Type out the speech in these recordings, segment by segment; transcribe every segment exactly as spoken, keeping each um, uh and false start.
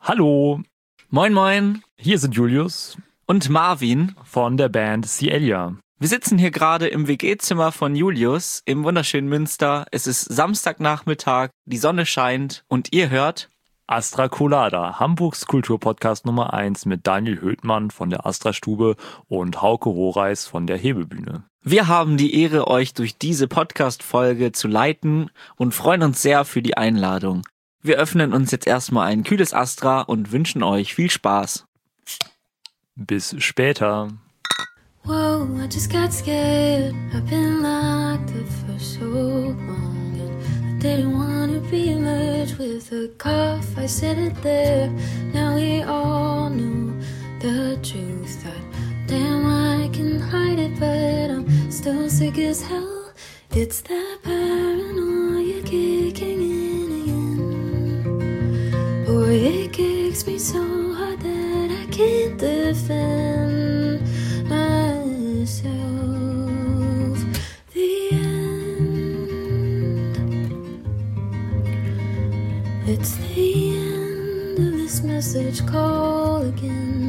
Hallo, Moin moin hier sind Julius und Marvin. von der Band Cielia. Wir sitzen hier gerade im W G-Zimmer von Julius im wunderschönen Münster. Es ist Samstagnachmittag, die Sonne scheint und ihr hört Astra Colada, Hamburgs Kulturpodcast Nummer eins mit Daniel Höhtmann von der Astra-Stube und Hauke Rohreis von der Hebebühne. Wir haben die Ehre, euch durch diese Podcast-Folge zu leiten und freuen uns sehr für die Einladung. Wir öffnen uns jetzt erstmal ein kühles Astra und wünschen euch viel Spaß. Bis später. Whoa, I just got scared. I've been locked up for so long, and I didn't want to be merged with a cough. I said it there. Now we all knew the truth. Thought, damn, I can hide it, but I'm still sick as hell. It's that paranoia kicking in again. Boy, it kicks me so hard that I can't defend myself. The end. It's the end of this message call again.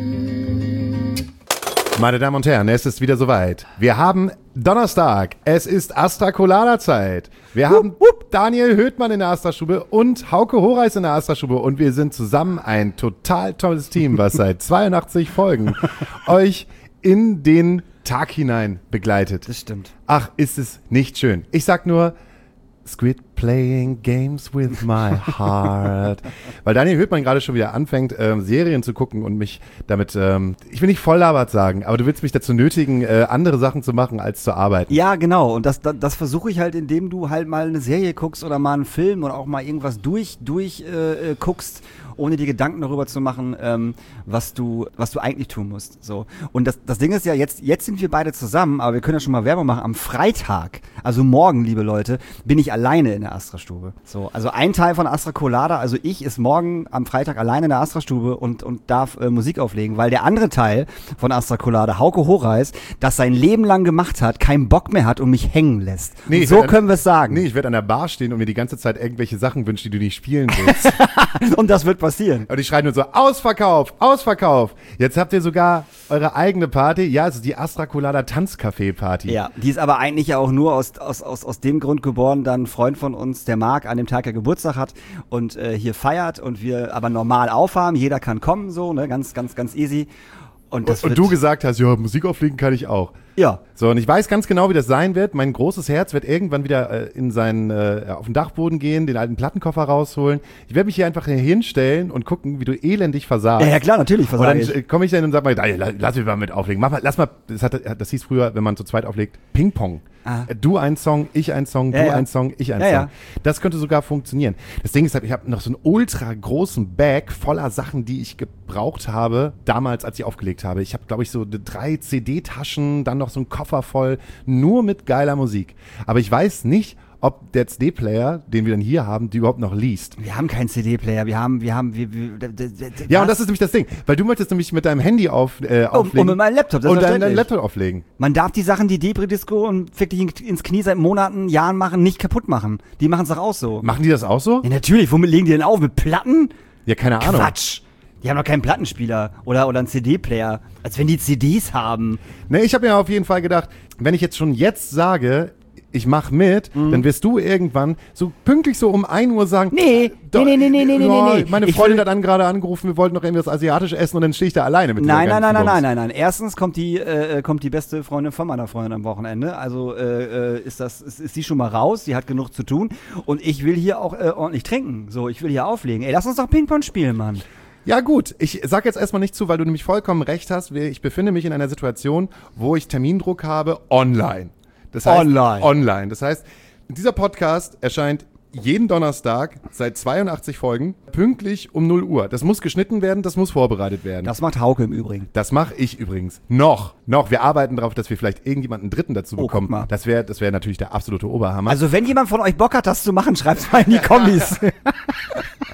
Meine Damen und Herren, es ist wieder soweit. Wir haben Donnerstag. Es ist Astra Colada Zeit. Wir haben wupp, Daniel Höhtmann in der Astra-Stube und Hauke Rohreis in der Astra-Stube. Und wir sind zusammen ein total tolles Team, was seit zweiundachtzig Folgen euch in den Tag hinein begleitet. Das stimmt. Ach, ist es nicht schön. Ich sag nur, Squid playing games with my heart. Weil Daniel Höhtmann gerade schon wieder anfängt, ähm, Serien zu gucken und mich damit, ähm, ich will nicht volllabert sagen, aber du willst mich dazu nötigen, äh, andere Sachen zu machen, als zu arbeiten. Ja, genau. Und das, das, das versuche ich halt, indem du halt mal eine Serie guckst oder mal einen Film oder auch mal irgendwas durch, durch äh, guckst, ohne dir Gedanken darüber zu machen, ähm, was du, was du eigentlich tun musst. So. Und das, das Ding ist ja, jetzt, jetzt sind wir beide zusammen, aber wir können ja schon mal Werbung machen. Am Freitag, also morgen, liebe Leute, bin ich alleine in der Astra-Stube. So, also ein Teil von Astra Colada, also ich, ist morgen am Freitag alleine in der Astra-Stube und, und darf äh, Musik auflegen, weil der andere Teil von Astra Colada, Hauke Horeis, das sein Leben lang gemacht hat, keinen Bock mehr hat und mich hängen lässt. Nee, und so werd, können wir es sagen. Nee, ich werde an der Bar stehen und mir die ganze Zeit irgendwelche Sachen wünschen, die du nicht spielen willst. Und das wird passieren. Und ich schreie nur so, Ausverkauf, Ausverkauf. Jetzt habt ihr sogar eure eigene Party. Ja, es ist die Astra Colada Tanzcafé-Party. Ja, die ist aber eigentlich ja auch nur aus, aus, aus, aus dem Grund geboren, da ein Freund von uns, der Marc, an dem Tag ja Geburtstag hat und äh, hier feiert und wir aber normal aufhaben. Jeder kann kommen, so, ne, ganz, ganz, ganz easy. Und, das und, und du gesagt hast, ja, Musik auflegen kann ich auch. Ja. So, und ich weiß ganz genau, wie das sein wird. Mein großes Herz wird irgendwann wieder äh, in seinen, äh, auf den Dachboden gehen, den alten Plattenkoffer rausholen. Ich werde mich hier einfach hier hinstellen und gucken, wie du elendig versagst. Ja, ja klar, natürlich versage ich. Und dann komme ich dann und sag mal, lass mich mal mit auflegen. Mach mal, lass mal, das, hat, das hieß früher, wenn man zu zweit auflegt, Ping-Pong. Ah. Du ein Song, ich ein Song, du ja, ja. ein Song, ich ein ja, Song. Ja. Das könnte sogar funktionieren. Das Ding ist halt, ich habe noch so einen ultra großen Bag voller Sachen, die ich gebraucht habe, damals, als ich aufgelegt habe. Ich habe, glaube ich, so drei C D-Taschen, dann noch so einen Koffer voll, nur mit geiler Musik. Aber ich weiß nicht, ob der C D-Player, den wir dann hier haben, die überhaupt noch liest. Wir haben keinen C D-Player, wir haben, wir haben, wir, wir d- d- d- Ja, und das ist nämlich das Ding, weil du möchtest nämlich mit deinem Handy auf, äh, auflegen. Und mit meinem Laptop, das und dann deinen Laptop auflegen. Man darf die Sachen, die Debris-Disco und wirklich ins Knie seit Monaten, Jahren machen, nicht kaputt machen. Die machen es doch auch so. Machen die das auch so? Ja, natürlich, womit legen die denn auf? Mit Platten? Ja, keine Ahnung. Quatsch. Die haben doch keinen Plattenspieler oder, oder einen C D-Player, als wenn die C Ds haben. Ne, ich habe mir auf jeden Fall gedacht, wenn ich jetzt schon jetzt sage, ich mach mit, mhm. dann wirst du irgendwann so pünktlich so um ein Uhr sagen, nee, do, nee, nee, nee, nee, nee, oh, nee, nee. Meine Freundin hat dann gerade angerufen, wir wollten noch irgendwas asiatisch essen und dann stehe ich da alleine mit Nein, nein, nein, nein, nein, nein, nein. Erstens kommt die, äh, kommt die beste Freundin von meiner Freundin am Wochenende. Also äh, ist das, ist, ist sie schon mal raus, die hat genug zu tun. Und ich will hier auch äh, ordentlich trinken. So, ich will hier auflegen. Ey, lass uns doch Ping-Pong spielen, Mann. Ja gut, ich sag jetzt erstmal nicht zu, weil du nämlich vollkommen recht hast. Ich befinde mich in einer Situation, wo ich Termindruck habe online. Das heißt, online. Online. Das heißt, dieser Podcast erscheint jeden Donnerstag seit zweiundachtzig Folgen pünktlich um null Uhr. Das muss geschnitten werden, das muss vorbereitet werden. Das macht Hauke im Übrigen. Das mache ich übrigens. Noch. Noch. Wir arbeiten darauf, dass wir vielleicht irgendjemanden Dritten dazu Oh, bekommen. guck mal. Das wäre das wär natürlich der absolute Oberhammer. Also wenn jemand von euch Bock hat, das zu machen, schreibt's mal in die Kommis.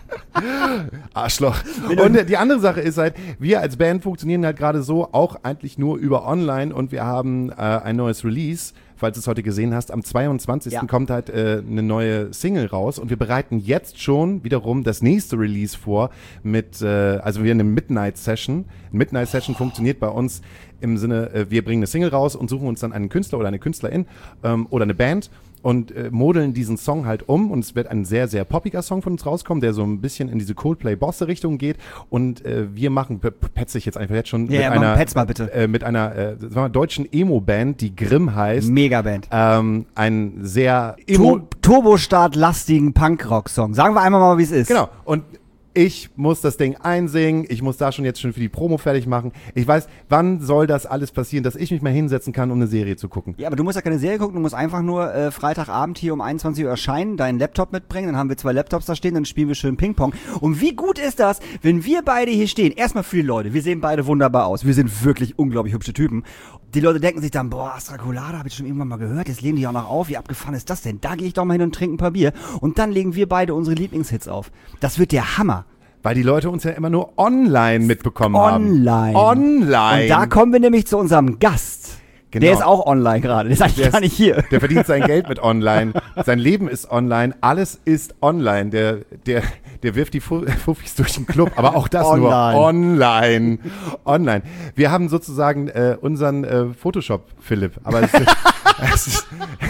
Arschloch. Und die andere Sache ist halt, wir als Band funktionieren halt gerade so auch eigentlich nur über online und wir haben äh, ein neues Release, falls du es heute gesehen hast. Am zweiundzwanzigsten Ja. kommt halt äh, eine neue Single raus und wir bereiten jetzt schon wiederum das nächste Release vor mit, äh, also wir eine Midnight Session. Midnight Session funktioniert bei uns im Sinne, äh, wir bringen eine Single raus und suchen uns dann einen Künstler oder eine Künstlerin ähm, oder eine Band und äh, modeln diesen Song halt um und es wird ein sehr, sehr poppiger Song von uns rauskommen, der so ein bisschen in diese Coldplay-Bosse-Richtung geht und äh, wir machen, p- petze ich jetzt einfach jetzt schon, Ja, ja, mit, mach, einer, petz mal bitte. Äh, mit einer äh, sagen wir mal, deutschen Emo-Band, die Grimm heißt, Megaband. ähm, ein sehr Emo... Tur Turbostart-lastigen Punkrock-Song. Sagen wir einmal mal, wie es ist. Genau, und ich muss das Ding einsingen, ich muss da schon jetzt schon für die Promo fertig machen. Ich weiß, wann soll das alles passieren, dass ich mich mal hinsetzen kann, um eine Serie zu gucken? Ja, aber du musst ja keine Serie gucken, du musst einfach nur äh, Freitagabend hier um einundzwanzig Uhr erscheinen, deinen Laptop mitbringen, dann haben wir zwei Laptops da stehen, dann spielen wir schön Ping-Pong. Und wie gut ist das, wenn wir beide hier stehen? Erstmal für die Leute, wir sehen beide wunderbar aus, wir sind wirklich unglaublich hübsche Typen. Die Leute denken sich dann, boah, Astra Colada, hab ich schon irgendwann mal gehört, jetzt legen die auch noch auf, wie abgefahren ist das denn? Da gehe ich doch mal hin und trinke ein paar Bier. Und dann legen wir beide unsere Lieblingshits auf. Das wird der Hammer. Weil die Leute uns ja immer nur online mitbekommen haben. Online. Online. Und da kommen wir nämlich zu unserem Gast. Genau. Der ist auch online gerade, der ist eigentlich Der gar ist- nicht hier. Der verdient sein Geld mit online. Sein Leben ist online. Alles ist online. Der, der, der wirft die Fu- Fuffis durch den Club. Aber auch das nur Online. online. Online. Wir haben sozusagen äh, unseren äh, Photoshop-Philipp. Aber es ist, es ist,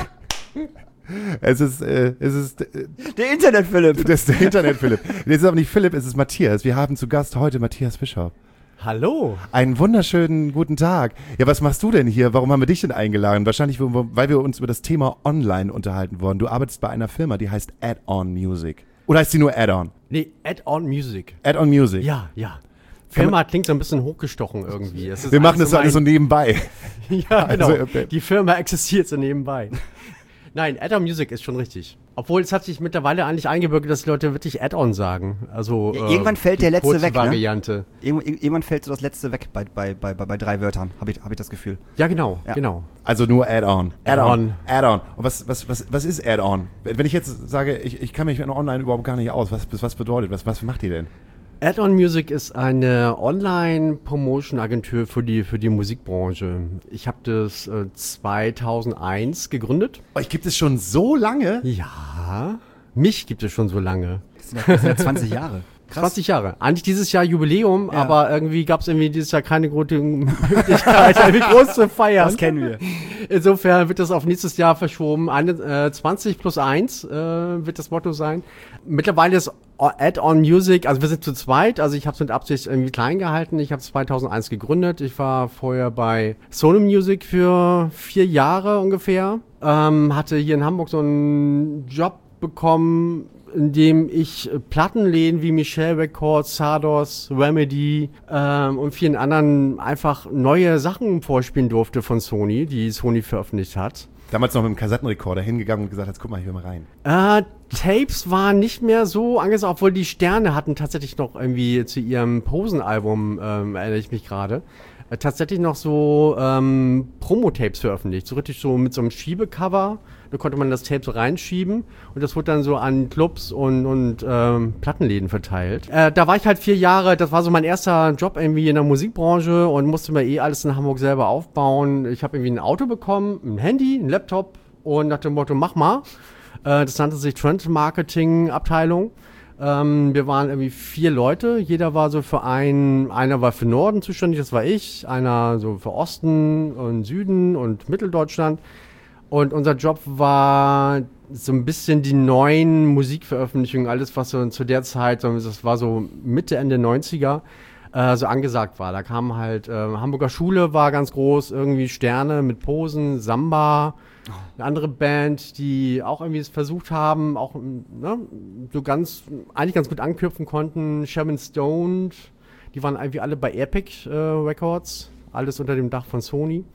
es ist, äh, es ist äh, Der Internet-Philipp. das ist der Internet-Philipp. Das ist aber nicht Philipp, es ist Matthias. Wir haben zu Gast heute Matthias Bischof. Hallo. Einen wunderschönen guten Tag. Ja, was machst du denn hier? Warum haben wir dich denn eingeladen? Wahrscheinlich, weil wir uns über das Thema Online unterhalten wollen. Du arbeitest bei einer Firma, die heißt Add-on Music. Oder heißt die nur Add-on? Nee, Add-on Music. Add-on Music. Ja, ja. Firma klingt so ein bisschen hochgestochen irgendwie. Es ist Wir machen das so alles so mein- nebenbei. Ja, genau. Also, okay. Die Firma existiert so nebenbei. Nein, Add-on Music ist schon richtig. Obwohl, es hat sich mittlerweile eigentlich eingebürgert, dass die Leute wirklich Add-on sagen. Also, Ja, irgendwann fällt der die letzte weg, ne? Variante. Irgend, irgendwann fällt so das letzte weg bei, bei, bei, bei, bei drei Wörtern, habe ich, hab ich das Gefühl. Ja, genau, Ja. genau. Also nur Add-on. Add-on. Add-on. Und was, was, was, was ist Add-on? Wenn ich jetzt sage, ich, ich kann mich mit online überhaupt gar nicht aus, was, was bedeutet, was, was macht ihr denn? Add-on Music ist eine Online-Promotion-Agentur für die, für die Musikbranche. Ich habe das äh, zweitausendeins gegründet. Euch gibt es schon so lange? Ja, mich gibt es schon so lange. Das sind ja, das sind ja zwanzig Jahre. zwanzig Jahre. Eigentlich dieses Jahr Jubiläum, Ja. aber irgendwie gab es irgendwie dieses Jahr keine gute Möglichkeit, irgendwie groß zu feiern. Das kennen wir. Insofern wird das auf nächstes Jahr verschoben. Eine, äh, zwanzig plus eins äh, wird das Motto sein. Mittlerweile ist Add-on Music, also wir sind zu zweit, also ich habe es mit Absicht irgendwie klein gehalten. Ich habe zweitausendeins gegründet. Ich war vorher bei Sony Music für vier Jahre ungefähr. Ähm, hatte hier in Hamburg so einen Job bekommen, in dem ich äh, Plattenläden wie Michelle Records, Sardos, Remedy ähm, und vielen anderen einfach neue Sachen vorspielen durfte von Sony, die Sony veröffentlicht hat. Damals noch mit dem Kassettenrekorder hingegangen und gesagt, jetzt guck mal, ich höre mal rein. Äh, Tapes waren nicht mehr so angesagt, obwohl die Sterne hatten tatsächlich noch irgendwie zu ihrem Posen-Album, ähm, erinnere ich mich gerade, äh, tatsächlich noch so ähm, Promo-Tapes veröffentlicht. So richtig so mit so einem Schiebecover. Da konnte man das Tape so reinschieben und das wurde dann so an Clubs und, und ähm, Plattenläden verteilt. Äh, da war ich halt vier Jahre, das war so mein erster Job irgendwie in der Musikbranche und musste mir eh alles in Hamburg selber aufbauen. Ich habe irgendwie ein Auto bekommen, ein Handy, ein Laptop und nach dem Motto, mach mal. Äh, das nannte sich Trend Marketing Abteilung. Ähm, wir waren irgendwie vier Leute, jeder war so für einen, einer war für Norden zuständig, das war ich, einer so für Osten und Süden und Mitteldeutschland. Und unser Job war so ein bisschen die neuen Musikveröffentlichungen, alles was so zu der Zeit, so, das war so Mitte, Ende neunziger, äh, so angesagt war. Da kam halt, äh, Hamburger Schule war ganz groß, irgendwie Sterne mit Posen, Samba, eine andere Band, die auch irgendwie es versucht haben, auch ne, so ganz, eigentlich ganz gut anknüpfen konnten, Sharon Stone, die waren irgendwie alle bei Epic äh, Records, alles unter dem Dach von Sony.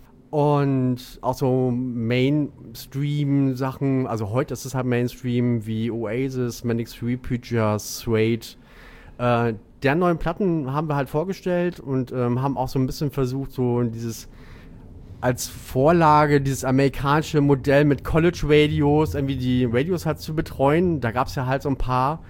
Und auch so Mainstream-Sachen, also heute ist es halt Mainstream wie Oasis, Manic Street Preachers, Suede. Äh, deren neuen Platten haben wir halt vorgestellt und ähm, haben auch so ein bisschen versucht, so dieses als Vorlage, dieses amerikanische Modell mit College-Radios, irgendwie die Radios halt zu betreuen. Da gab es ja halt so ein paar. Äh,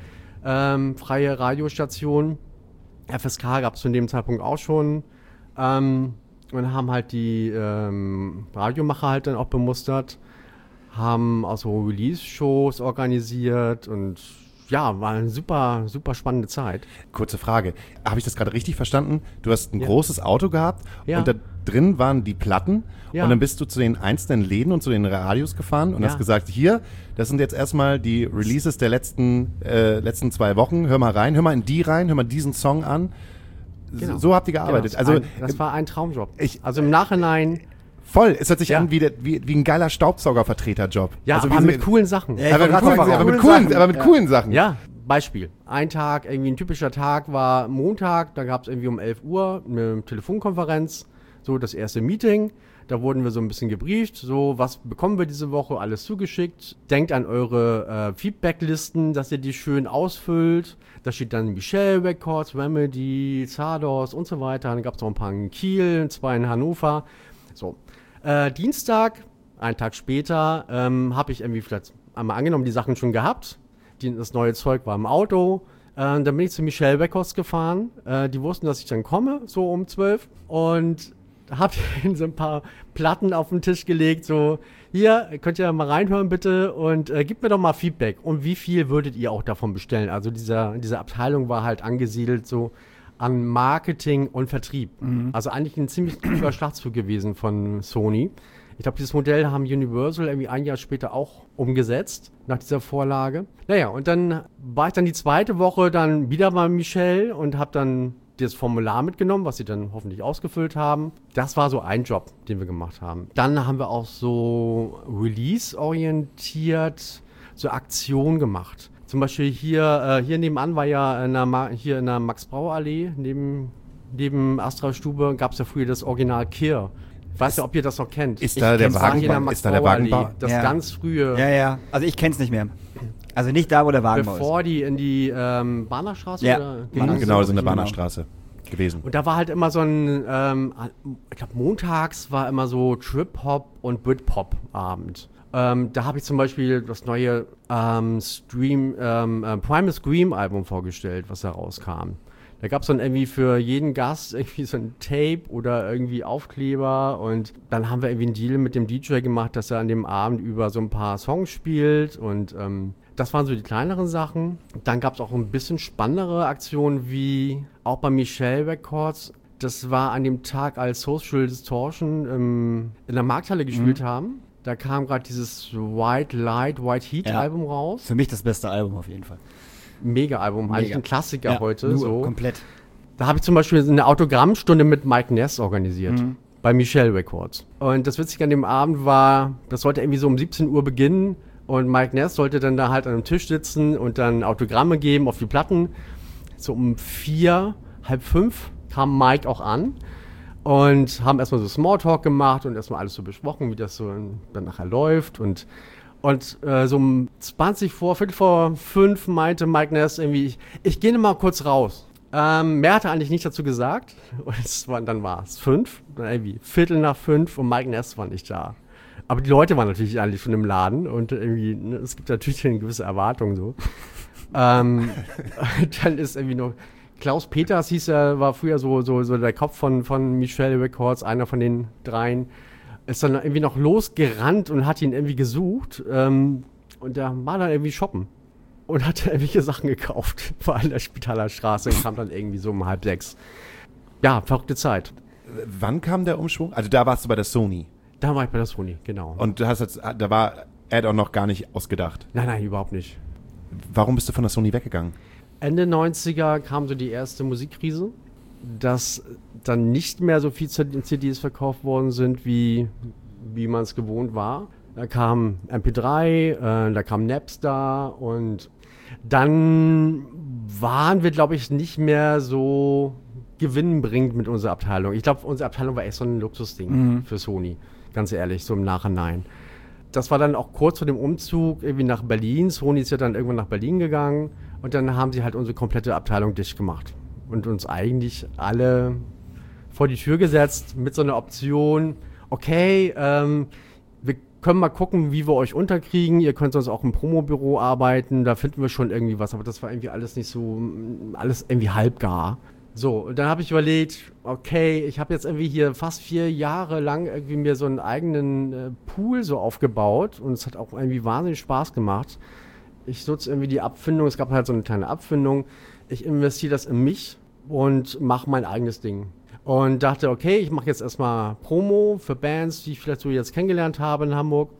ähm, freie Radiostation. F S K gab es zu dem Zeitpunkt auch schon. Ähm, und haben halt die ähm, Radiomacher halt dann auch bemustert, haben auch so Release-Shows organisiert und ja, war eine super, super spannende Zeit. Kurze Frage. Habe ich das gerade richtig verstanden? Du hast ein Ja. großes Auto gehabt Ja. und da drin waren die Platten Ja. und dann bist du zu den einzelnen Läden und zu den Radios gefahren und Ja. hast gesagt, hier, das sind jetzt erstmal die Releases der letzten, äh, letzten zwei Wochen. Hör mal rein, hör mal in die rein, hör mal diesen Song an. Genau. So habt ihr gearbeitet. Genau, Also ein, das war ein Traumjob. ich- also im Nachhinein, voll, es hört sich Ja. an wie, der, wie, wie ein geiler Staubsaugervertreterjob. ja, also aber wie mit so- coolen Sachen. Ja, aber, ich mit wollte coolen, gerade aber, mit sagen, coolen, Sachen. aber mit Ja. coolen Sachen. Ja, Beispiel. Ein Tag, irgendwie ein typischer Tag war Montag, da gab es irgendwie um elf Uhr eine Telefonkonferenz, so das erste Meeting. Da wurden wir so ein bisschen gebrieft, so was bekommen wir diese Woche, alles zugeschickt. Denkt an eure äh, Feedbacklisten, dass ihr die schön ausfüllt. Da steht dann Michelle Records, Remedy, Zardos und so weiter. Dann gab es noch ein paar in Kiel, zwei in Hannover. So, äh, Dienstag, einen Tag später, ähm, habe ich irgendwie vielleicht einmal angenommen die Sachen schon gehabt. Die, das neue Zeug war im Auto. Äh, dann bin ich zu Michelle Records gefahren. Äh, die wussten, dass ich dann komme, so um zwölf. Und hab ihnen so ein paar Platten auf den Tisch gelegt, so, hier, könnt ihr mal reinhören bitte und äh, gebt mir doch mal Feedback. Und wie viel würdet ihr auch davon bestellen? Also dieser, diese Abteilung war halt angesiedelt so an Marketing und Vertrieb. Also eigentlich ein ziemlich kluger Schlachtzug gewesen von Sony. Ich glaube, dieses Modell haben Universal irgendwie ein Jahr später auch umgesetzt, nach dieser Vorlage. Naja, und dann war ich dann die zweite Woche dann wieder bei Michelle und habe dann das Formular mitgenommen, was sie dann hoffentlich ausgefüllt haben. Das war so ein Job, den wir gemacht haben. Dann haben wir auch so Release-orientiert so Aktionen gemacht. Zum Beispiel hier, äh, hier nebenan war ja in der, Ma- hier in der Max-Brauer-Allee, neben, neben Astra-Stube, gab es ja früher das Original Kier. Ich weiß ja, ob ihr das noch kennt. Ist da der kenn's, war hier in Wagenbau? Ist da der Max-Brauer-Allee. Wagenbau? Das Ja. ganz frühe, Ja, ja. Also ich kenn's nicht mehr. Also nicht da, wo der Wagenbau bevor die in die ähm, Bahnerstraße Ja. oder Ja, Genau. genau, das ist in der Genau. Bahnerstraße gewesen. Und da war halt immer so ein, ähm, ich glaube montags war immer so Trip-Hop und Britpop-Abend. Ähm, da habe ich zum Beispiel das neue ähm, Stream, ähm, äh, Primal Scream-Album vorgestellt, was da rauskam. Da gab es dann irgendwie für jeden Gast irgendwie so ein Tape oder irgendwie Aufkleber und dann haben wir irgendwie einen Deal mit dem D J gemacht, dass er an dem Abend über so ein paar Songs spielt und ähm, das waren so die kleineren Sachen. Dann gab es auch ein bisschen spannendere Aktionen wie auch bei Michelle Records. Das war an dem Tag, als Social Distortion ähm, in der Markthalle gespielt haben. Da kam gerade dieses White Light, White Heat Ja. Album raus. Für mich das beste Album auf jeden Fall. Mega-Album, eigentlich Mega. ein Klassiker Ja, heute. nur So. komplett. Da habe ich zum Beispiel eine Autogrammstunde mit Mike Ness organisiert. Mhm. Bei Michelle Records. Und das Witzige an dem Abend war, das sollte irgendwie so um siebzehn Uhr beginnen. Und Mike Ness sollte dann da halt an einem Tisch sitzen und dann Autogramme geben auf die Platten. So um vier, halb fünf kam Mike auch an. Und haben erstmal so Smalltalk gemacht und erstmal alles so besprochen, wie das so dann nachher läuft. Und, und äh, so um zwanzig vor, Viertel vor fünf meinte Mike Ness irgendwie, ich, ich gehe mal kurz raus. Ähm, mehr hat er eigentlich nicht dazu gesagt. Und es war, dann war es fünf, dann irgendwie Viertel nach fünf und Mike Ness war nicht da. Aber die Leute waren natürlich eigentlich schon im Laden und irgendwie, ne, es gibt natürlich eine gewisse Erwartung so. ähm, dann ist irgendwie noch Klaus Peters hieß er, war früher so, so, so der Kopf von, von Michelle Records, einer von den dreien. Ist dann irgendwie noch losgerannt und hat ihn irgendwie gesucht. Ähm, und der war dann irgendwie shoppen. Und hat irgendwelche Sachen gekauft. Vor allem der Spitaler Straße und kam dann irgendwie so um halb sechs. Ja, verrückte Zeit. Wann kam der Umschwung? Also da warst du bei der Sony. Da war ich bei der Sony, genau. Und du hast jetzt, da war Add-on noch gar nicht ausgedacht. Nein, nein, überhaupt nicht. Warum bist du von der Sony weggegangen? Ende neunziger kam so die erste Musikkrise, dass dann nicht mehr so viel C Ds verkauft worden sind, wie, wie man es gewohnt war. Da kam M P drei, äh, da kam Napster und dann waren wir, glaube ich, nicht mehr so gewinnbringend mit unserer Abteilung. Ich glaube, unsere Abteilung war echt so ein Luxusding Mhm. für Sony, ganz ehrlich, so im Nachhinein. Das war dann auch kurz vor dem Umzug irgendwie nach Berlin. Sony ist ja dann irgendwann nach Berlin gegangen und dann haben sie halt unsere komplette Abteilung dicht gemacht und uns eigentlich alle vor die Tür gesetzt mit so einer Option, okay, ähm, wir können mal gucken, wie wir euch unterkriegen. Ihr könnt sonst auch im Promobüro arbeiten, da finden wir schon irgendwie was. Aber das war irgendwie alles nicht so, alles irgendwie halbgar. So, und dann habe ich überlegt, okay, ich habe jetzt irgendwie hier fast vier Jahre lang irgendwie mir so einen eigenen äh, Pool so aufgebaut und es hat auch irgendwie wahnsinnig Spaß gemacht. Ich nutze irgendwie die Abfindung, es gab halt so eine kleine Abfindung. Ich investiere das in mich und mache mein eigenes Ding. Und dachte, okay, ich mache jetzt erstmal Promo für Bands, die ich vielleicht so jetzt kennengelernt habe in Hamburg.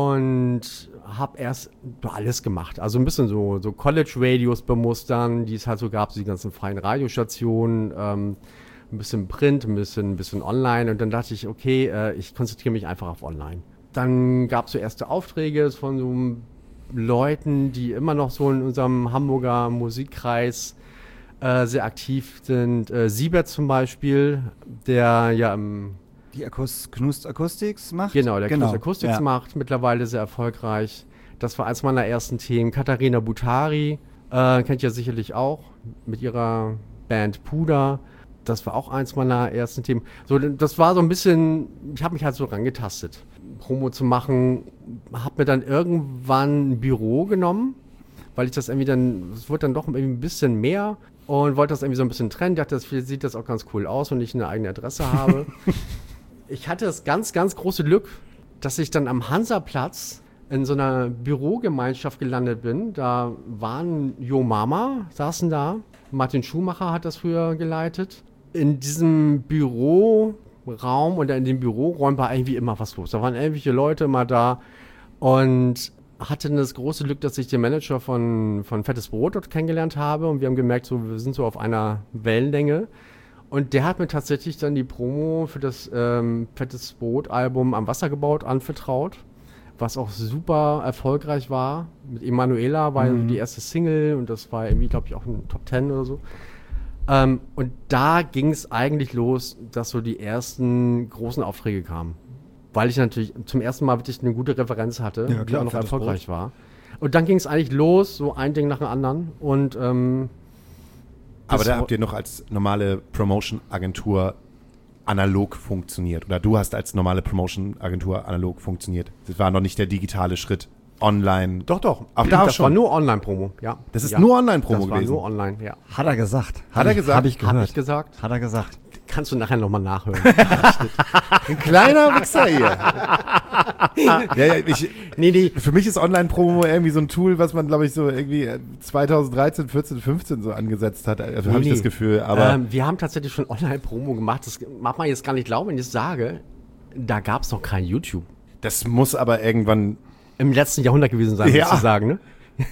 Und habe erst alles gemacht. Also ein bisschen so, so College-Radios bemustern, die es halt so gab, so die ganzen freien Radiostationen, ähm, ein bisschen Print, ein bisschen, ein bisschen Online. Und dann dachte ich, okay, äh, ich konzentriere mich einfach auf Online. Dann gab es so erste Aufträge von so Leuten, die immer noch so in unserem Hamburger Musikkreis Äh, sehr aktiv sind. Äh, Siebert zum Beispiel, der ja im Die Akus- Knust Acoustics macht? Genau, der genau. Knust Acoustics ja. macht, mittlerweile sehr erfolgreich. Das war eins meiner ersten Themen. Katharina Butari, äh, kennt ihr sicherlich auch, mit ihrer Band Puder. Das war auch eins meiner ersten Themen. So, das war so ein bisschen, ich habe mich halt so rangetastet, Promo zu machen. Habe mir dann irgendwann ein Büro genommen, weil ich das irgendwie dann, es wurde dann doch irgendwie ein bisschen mehr und wollte das irgendwie so ein bisschen trennen. Ich dachte, das sieht das auch ganz cool aus, wenn ich eine eigene Adresse habe. Ich hatte das ganz, ganz große Glück, dass ich dann am Hansaplatz in so einer Bürogemeinschaft gelandet bin. Da waren Jo Mama, saßen da. Martin Schumacher hat das früher geleitet. In diesem Büroraum oder in den Büroräumen war irgendwie immer was los. Da waren irgendwelche Leute immer da und hatte das große Glück, dass ich den Manager von, von Fettes Brot dort kennengelernt habe und wir haben gemerkt, so, wir sind so auf einer Wellenlänge. Und der hat mir tatsächlich dann die Promo für das ähm, Fettes Brot-Album Am Wasser gebaut anvertraut, was auch super erfolgreich war. Mit Emanuela war Mhm. die erste Single und das war irgendwie, glaube ich, auch ein Top Ten oder so. Ähm, und da ging es eigentlich los, dass so die ersten großen Aufträge kamen. Weil ich natürlich zum ersten Mal wirklich eine gute Referenz hatte, Ja, die klar, auch noch Fettes erfolgreich war. Und dann ging es eigentlich los, so ein Ding nach dem anderen. Und ähm, Aber das da war- habt ihr noch als normale Promotion-Agentur analog funktioniert. Oder du hast als normale Promotion-Agentur analog funktioniert. Das war noch nicht der digitale Schritt. Online. Doch, doch. Auch da das schon. war nur Online-Promo, ja. Das ist ja. nur Online-Promo Das war gewesen. nur online, ja. Hat er gesagt. Hat er ich- gesagt? Hab ich gehört. Hab ich gesagt. Hat er gesagt. Kannst du nachher nochmal nachhören. Ein kleiner Wichser hier. ja, ja, ich, nee, nee. für mich ist Online-Promo irgendwie so ein Tool, was man, glaube ich, so irgendwie zwanzig dreizehn, vierzehn, fünfzehn so angesetzt hat. Also habe ich nee. das Gefühl. Aber ähm, wir haben tatsächlich schon Online-Promo gemacht. Das mag man jetzt gar nicht glauben, wenn ich es sage. Da gab es noch kein YouTube. das muss aber irgendwann, Im letzten Jahrhundert gewesen sein, Ja. sozusagen, ne?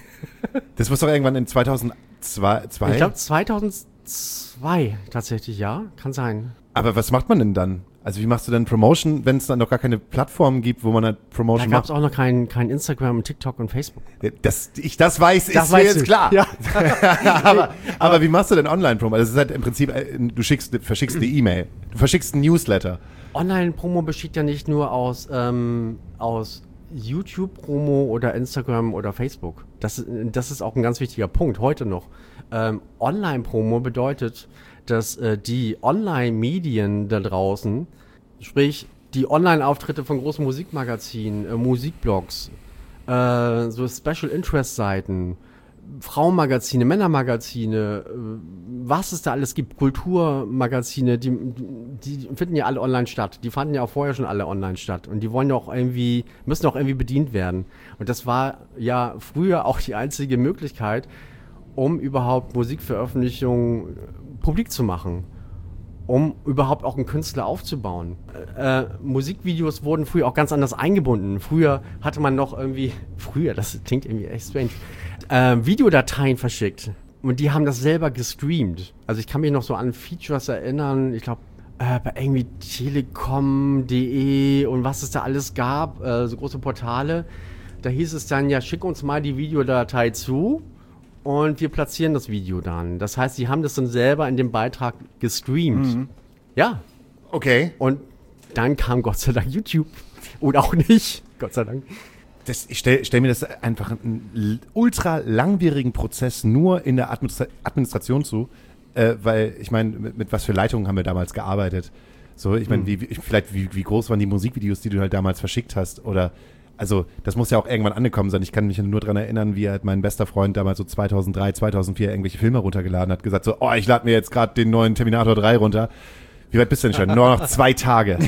das muss doch irgendwann in zweitausendzwei. zwei? Ich glaube zweitausendzwei tatsächlich, ja. Kann sein. Aber was macht man denn dann? Also wie machst du denn Promotion, wenn es dann noch gar keine Plattform gibt, wo man halt Da Promotion gab es macht? auch noch kein, kein Instagram, TikTok und Facebook. Das, ich, das weiß, Das ist mir weißt jetzt du. klar. Ja. aber, aber wie machst du denn Online-Promo? Also das ist halt im Prinzip, äh, du schickst, verschickst eine E-Mail, du verschickst ein Newsletter. Online-Promo besteht ja nicht nur aus, ähm, aus YouTube-Promo oder Instagram oder Facebook. Das, ist- das ist auch ein ganz wichtiger Punkt, heute noch. Ähm, Online-Promo bedeutet, dass äh, die Online-Medien da draußen, sprich die Online-Auftritte von großen Musikmagazinen, äh, Musikblogs, äh, so Special-Interest-Seiten, Frauenmagazine, Männermagazine, äh, was es da alles gibt, Kulturmagazine, die, die finden ja alle online statt. Die fanden ja auch vorher schon alle online statt. Und die wollen ja auch irgendwie, müssen auch irgendwie bedient werden. Und das war ja früher auch die einzige Möglichkeit, um überhaupt Musikveröffentlichungen publik zu machen. Um überhaupt auch einen Künstler aufzubauen. Äh, äh, Musikvideos wurden früher auch ganz anders eingebunden. Früher hatte man noch irgendwie, früher, das klingt irgendwie echt strange, äh, Videodateien verschickt. Und die haben das selber gestreamt. Also ich kann mich noch so an Features erinnern, ich glaube, äh, bei irgendwie telekom punkt de und was es da alles gab, äh, so große Portale. Da hieß es dann, ja, schick uns mal die Videodatei zu. Und wir platzieren das Video dann. Das heißt, sie haben das dann selber in dem Beitrag gestreamt. Ja. Okay. Und dann kam Gott sei Dank YouTube. Oder auch nicht. Gott sei Dank. Das, ich stelle stell mir das einfach einen l- ultra langwierigen Prozess nur in der Administra Administration zu, äh, weil ich meine, mit, mit was für Leitungen haben wir damals gearbeitet? So, ich meine, wie, wie, vielleicht wie, wie groß waren die Musikvideos, die du halt damals verschickt hast? Oder also das muss ja auch irgendwann angekommen sein. Ich kann mich nur daran erinnern, wie halt mein bester Freund damals so zweitausenddrei, zweitausendvier irgendwelche Filme runtergeladen hat, gesagt so, oh, ich lade mir jetzt gerade den neuen Terminator drei runter. Wie weit bist du denn schon? Nur noch zwei Tage.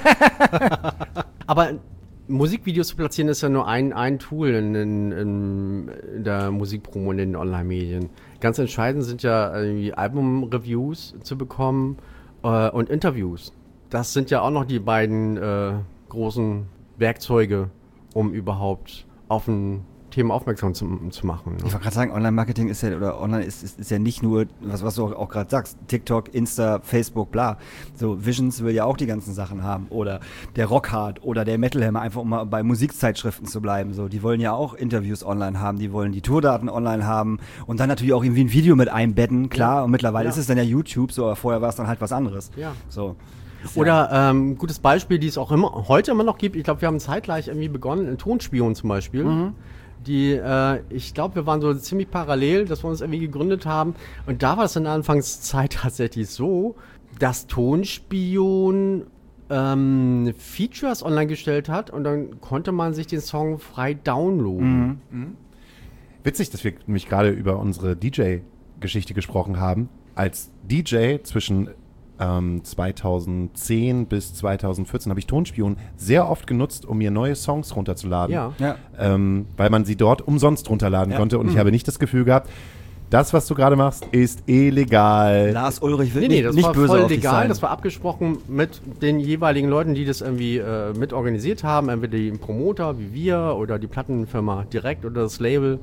Aber Musikvideos zu platzieren ist ja nur ein, ein Tool in, in, in der Musikpromo und in den Online-Medien. Ganz entscheidend sind ja irgendwie Album-Reviews zu bekommen äh, und Interviews. Das sind ja auch noch die beiden äh, großen Werkzeuge, um überhaupt auf ein Thema aufmerksam zu, zu machen. Ne? Ich wollte gerade sagen, Online-Marketing ist ja, oder Online ist, ist, ist ja nicht nur, was, was du auch, auch gerade sagst, TikTok, Insta, Facebook, bla. So, Visions will ja auch die ganzen Sachen haben. Oder der Rockhard oder der Metalhammer, einfach um mal bei Musikzeitschriften zu bleiben. So, die wollen ja auch Interviews online haben, die wollen die Tourdaten online haben und dann natürlich auch irgendwie ein Video mit einbetten, klar. Ja. Und mittlerweile ja. ist es dann ja YouTube, so, aber vorher war es dann halt was anderes. Ja. So. Oder ähm, gutes Beispiel, die es auch immer heute immer noch gibt. Ich glaube, wir haben zeitgleich irgendwie begonnen, in Tonspion zum Beispiel. Mhm. Die, äh, ich glaube, wir waren so ziemlich parallel, dass wir uns irgendwie gegründet haben. Und da war es in der Anfangszeit tatsächlich so, dass Tonspion ähm, Features online gestellt hat und dann konnte man sich den Song frei downloaden. Mhm. Mhm. Witzig, dass wir nämlich gerade über unsere D J-Geschichte gesprochen haben. Als D J zwischen ähm, zweitausendzehn bis zweitausendvierzehn habe ich Tonspion sehr oft genutzt, um mir neue Songs runterzuladen. Ja. Ja. Ähm, weil man sie dort umsonst runterladen Ja. konnte und Mhm. ich habe nicht das Gefühl gehabt, das, was du gerade machst, ist illegal. Lars Ulrich will Nee, nee, nicht, das nicht war böse voll auf dich legal, sein. das war abgesprochen mit den jeweiligen Leuten, die das irgendwie äh, mit organisiert haben, entweder die Promoter wie wir oder die Plattenfirma direkt oder das Label.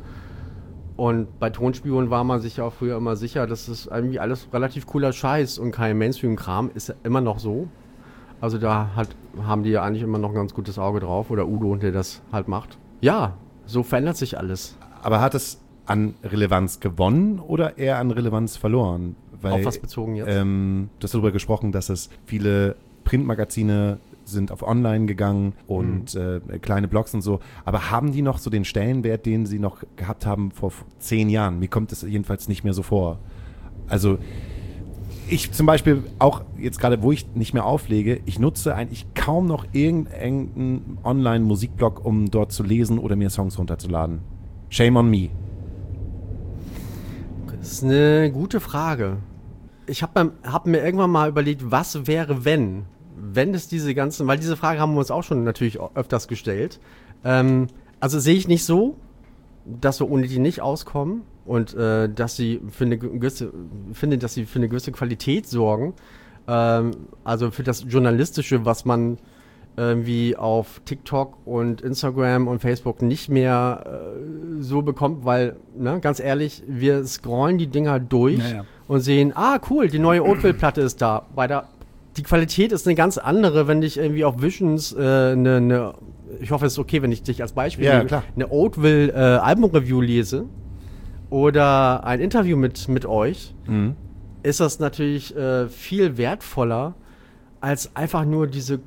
Und bei Tonspion war man sich ja auch früher immer sicher, das ist irgendwie alles relativ cooler Scheiß und kein Mainstream-Kram, ist ja immer noch so. Also da hat, haben die ja eigentlich immer noch ein ganz gutes Auge drauf oder Udo, der das halt macht. Ja, so verändert sich alles. Aber hat es an Relevanz gewonnen oder eher an Relevanz verloren? Weil, Auf was bezogen jetzt? Ähm, du hast darüber gesprochen, dass es viele Printmagazine sind auf Online gegangen und mhm. äh, kleine Blogs und so. Aber haben die noch so den Stellenwert, den sie noch gehabt haben vor zehn Jahren? Mir kommt es jedenfalls nicht mehr so vor. Also ich zum Beispiel auch jetzt gerade, wo ich nicht mehr auflege, ich nutze eigentlich kaum noch irgendeinen Online-Musikblog, um dort zu lesen oder mir Songs runterzuladen. Shame on me. Das ist eine gute Frage. Ich habe hab mir irgendwann mal überlegt, was wäre, wenn? Wenn es diese ganzen, weil diese Frage haben wir uns auch schon natürlich öfters gestellt. Ähm, also sehe ich nicht so, dass wir ohne die nicht auskommen und äh, dass sie für eine gewisse, finde, dass sie für eine gewisse Qualität sorgen. Ähm, also für das Journalistische, was man irgendwie auf TikTok und Instagram und Facebook nicht mehr äh, so bekommt, weil, ne, ganz ehrlich, wir scrollen die Dinger durch Naja. und sehen, ah, cool, die neue Oatville-Platte ist da. Bei der, die Qualität ist eine ganz andere, wenn ich irgendwie auf Visions äh, eine, eine, ich hoffe, es ist okay, wenn ich dich als Beispiel Ja, nehme, klar. eine Oatville äh, Album-Review lese oder ein Interview mit, mit euch, Mhm. ist das natürlich äh, viel wertvoller, als einfach nur diese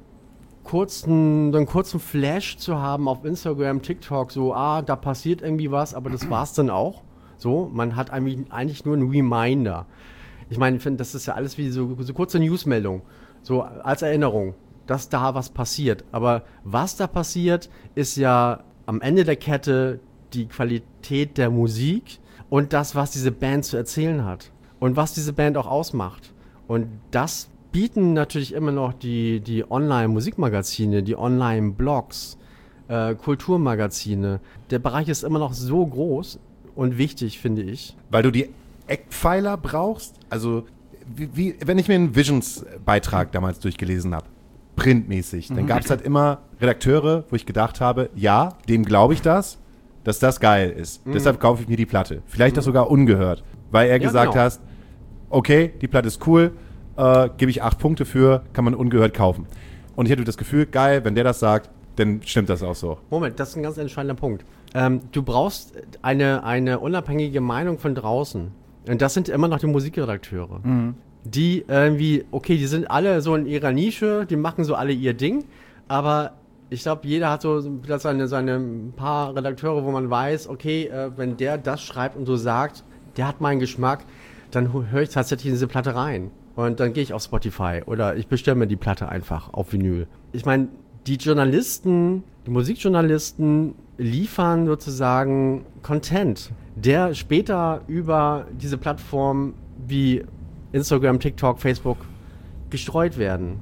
kurzen, so einen kurzen Flash zu haben auf Instagram, TikTok, so, ah, da passiert irgendwie was, aber das war's dann auch. So, man hat eigentlich, eigentlich nur einen Reminder. Ich meine, ich finde, das ist ja alles wie so, so kurze Newsmeldung, so als Erinnerung, dass da was passiert. Aber was da passiert, ist ja am Ende der Kette die Qualität der Musik und das, was diese Band zu erzählen hat und was diese Band auch ausmacht. Und das bieten natürlich immer noch die, die Online-Musikmagazine, die Online-Blogs, äh, Kulturmagazine. Der Bereich ist immer noch so groß und wichtig, finde ich. Weil du die Eckpfeiler brauchst? Also, wie, wie, wenn ich mir einen Visions-Beitrag damals durchgelesen habe, printmäßig, dann gab es halt immer Redakteure, wo ich gedacht habe, ja, dem glaube ich das, dass das geil ist. Mhm. Deshalb kaufe ich mir die Platte. Vielleicht das sogar ungehört, weil er Ja, gesagt genau. hast, okay, die Platte ist cool, äh, gebe ich acht Punkte für, kann man ungehört kaufen. Und ich hatte das Gefühl, geil, wenn der das sagt, dann stimmt das auch so. Moment, das ist ein ganz entscheidender Punkt. Ähm, du brauchst eine, eine unabhängige Meinung von draußen. Und das sind immer noch die Musikredakteure. Die irgendwie, okay, die sind alle so in ihrer Nische, die machen so alle ihr Ding, aber ich glaube, jeder hat so seine, seine paar Redakteure, wo man weiß, okay, äh, wenn der das schreibt und so sagt, der hat meinen Geschmack, dann höre ich tatsächlich in diese Platte rein. Und dann gehe ich auf Spotify oder ich bestelle mir die Platte einfach auf Vinyl. Ich meine, die Journalisten, Die Musikjournalisten liefern sozusagen Content, der später über diese Plattformen wie Instagram, TikTok, Facebook gestreut werden.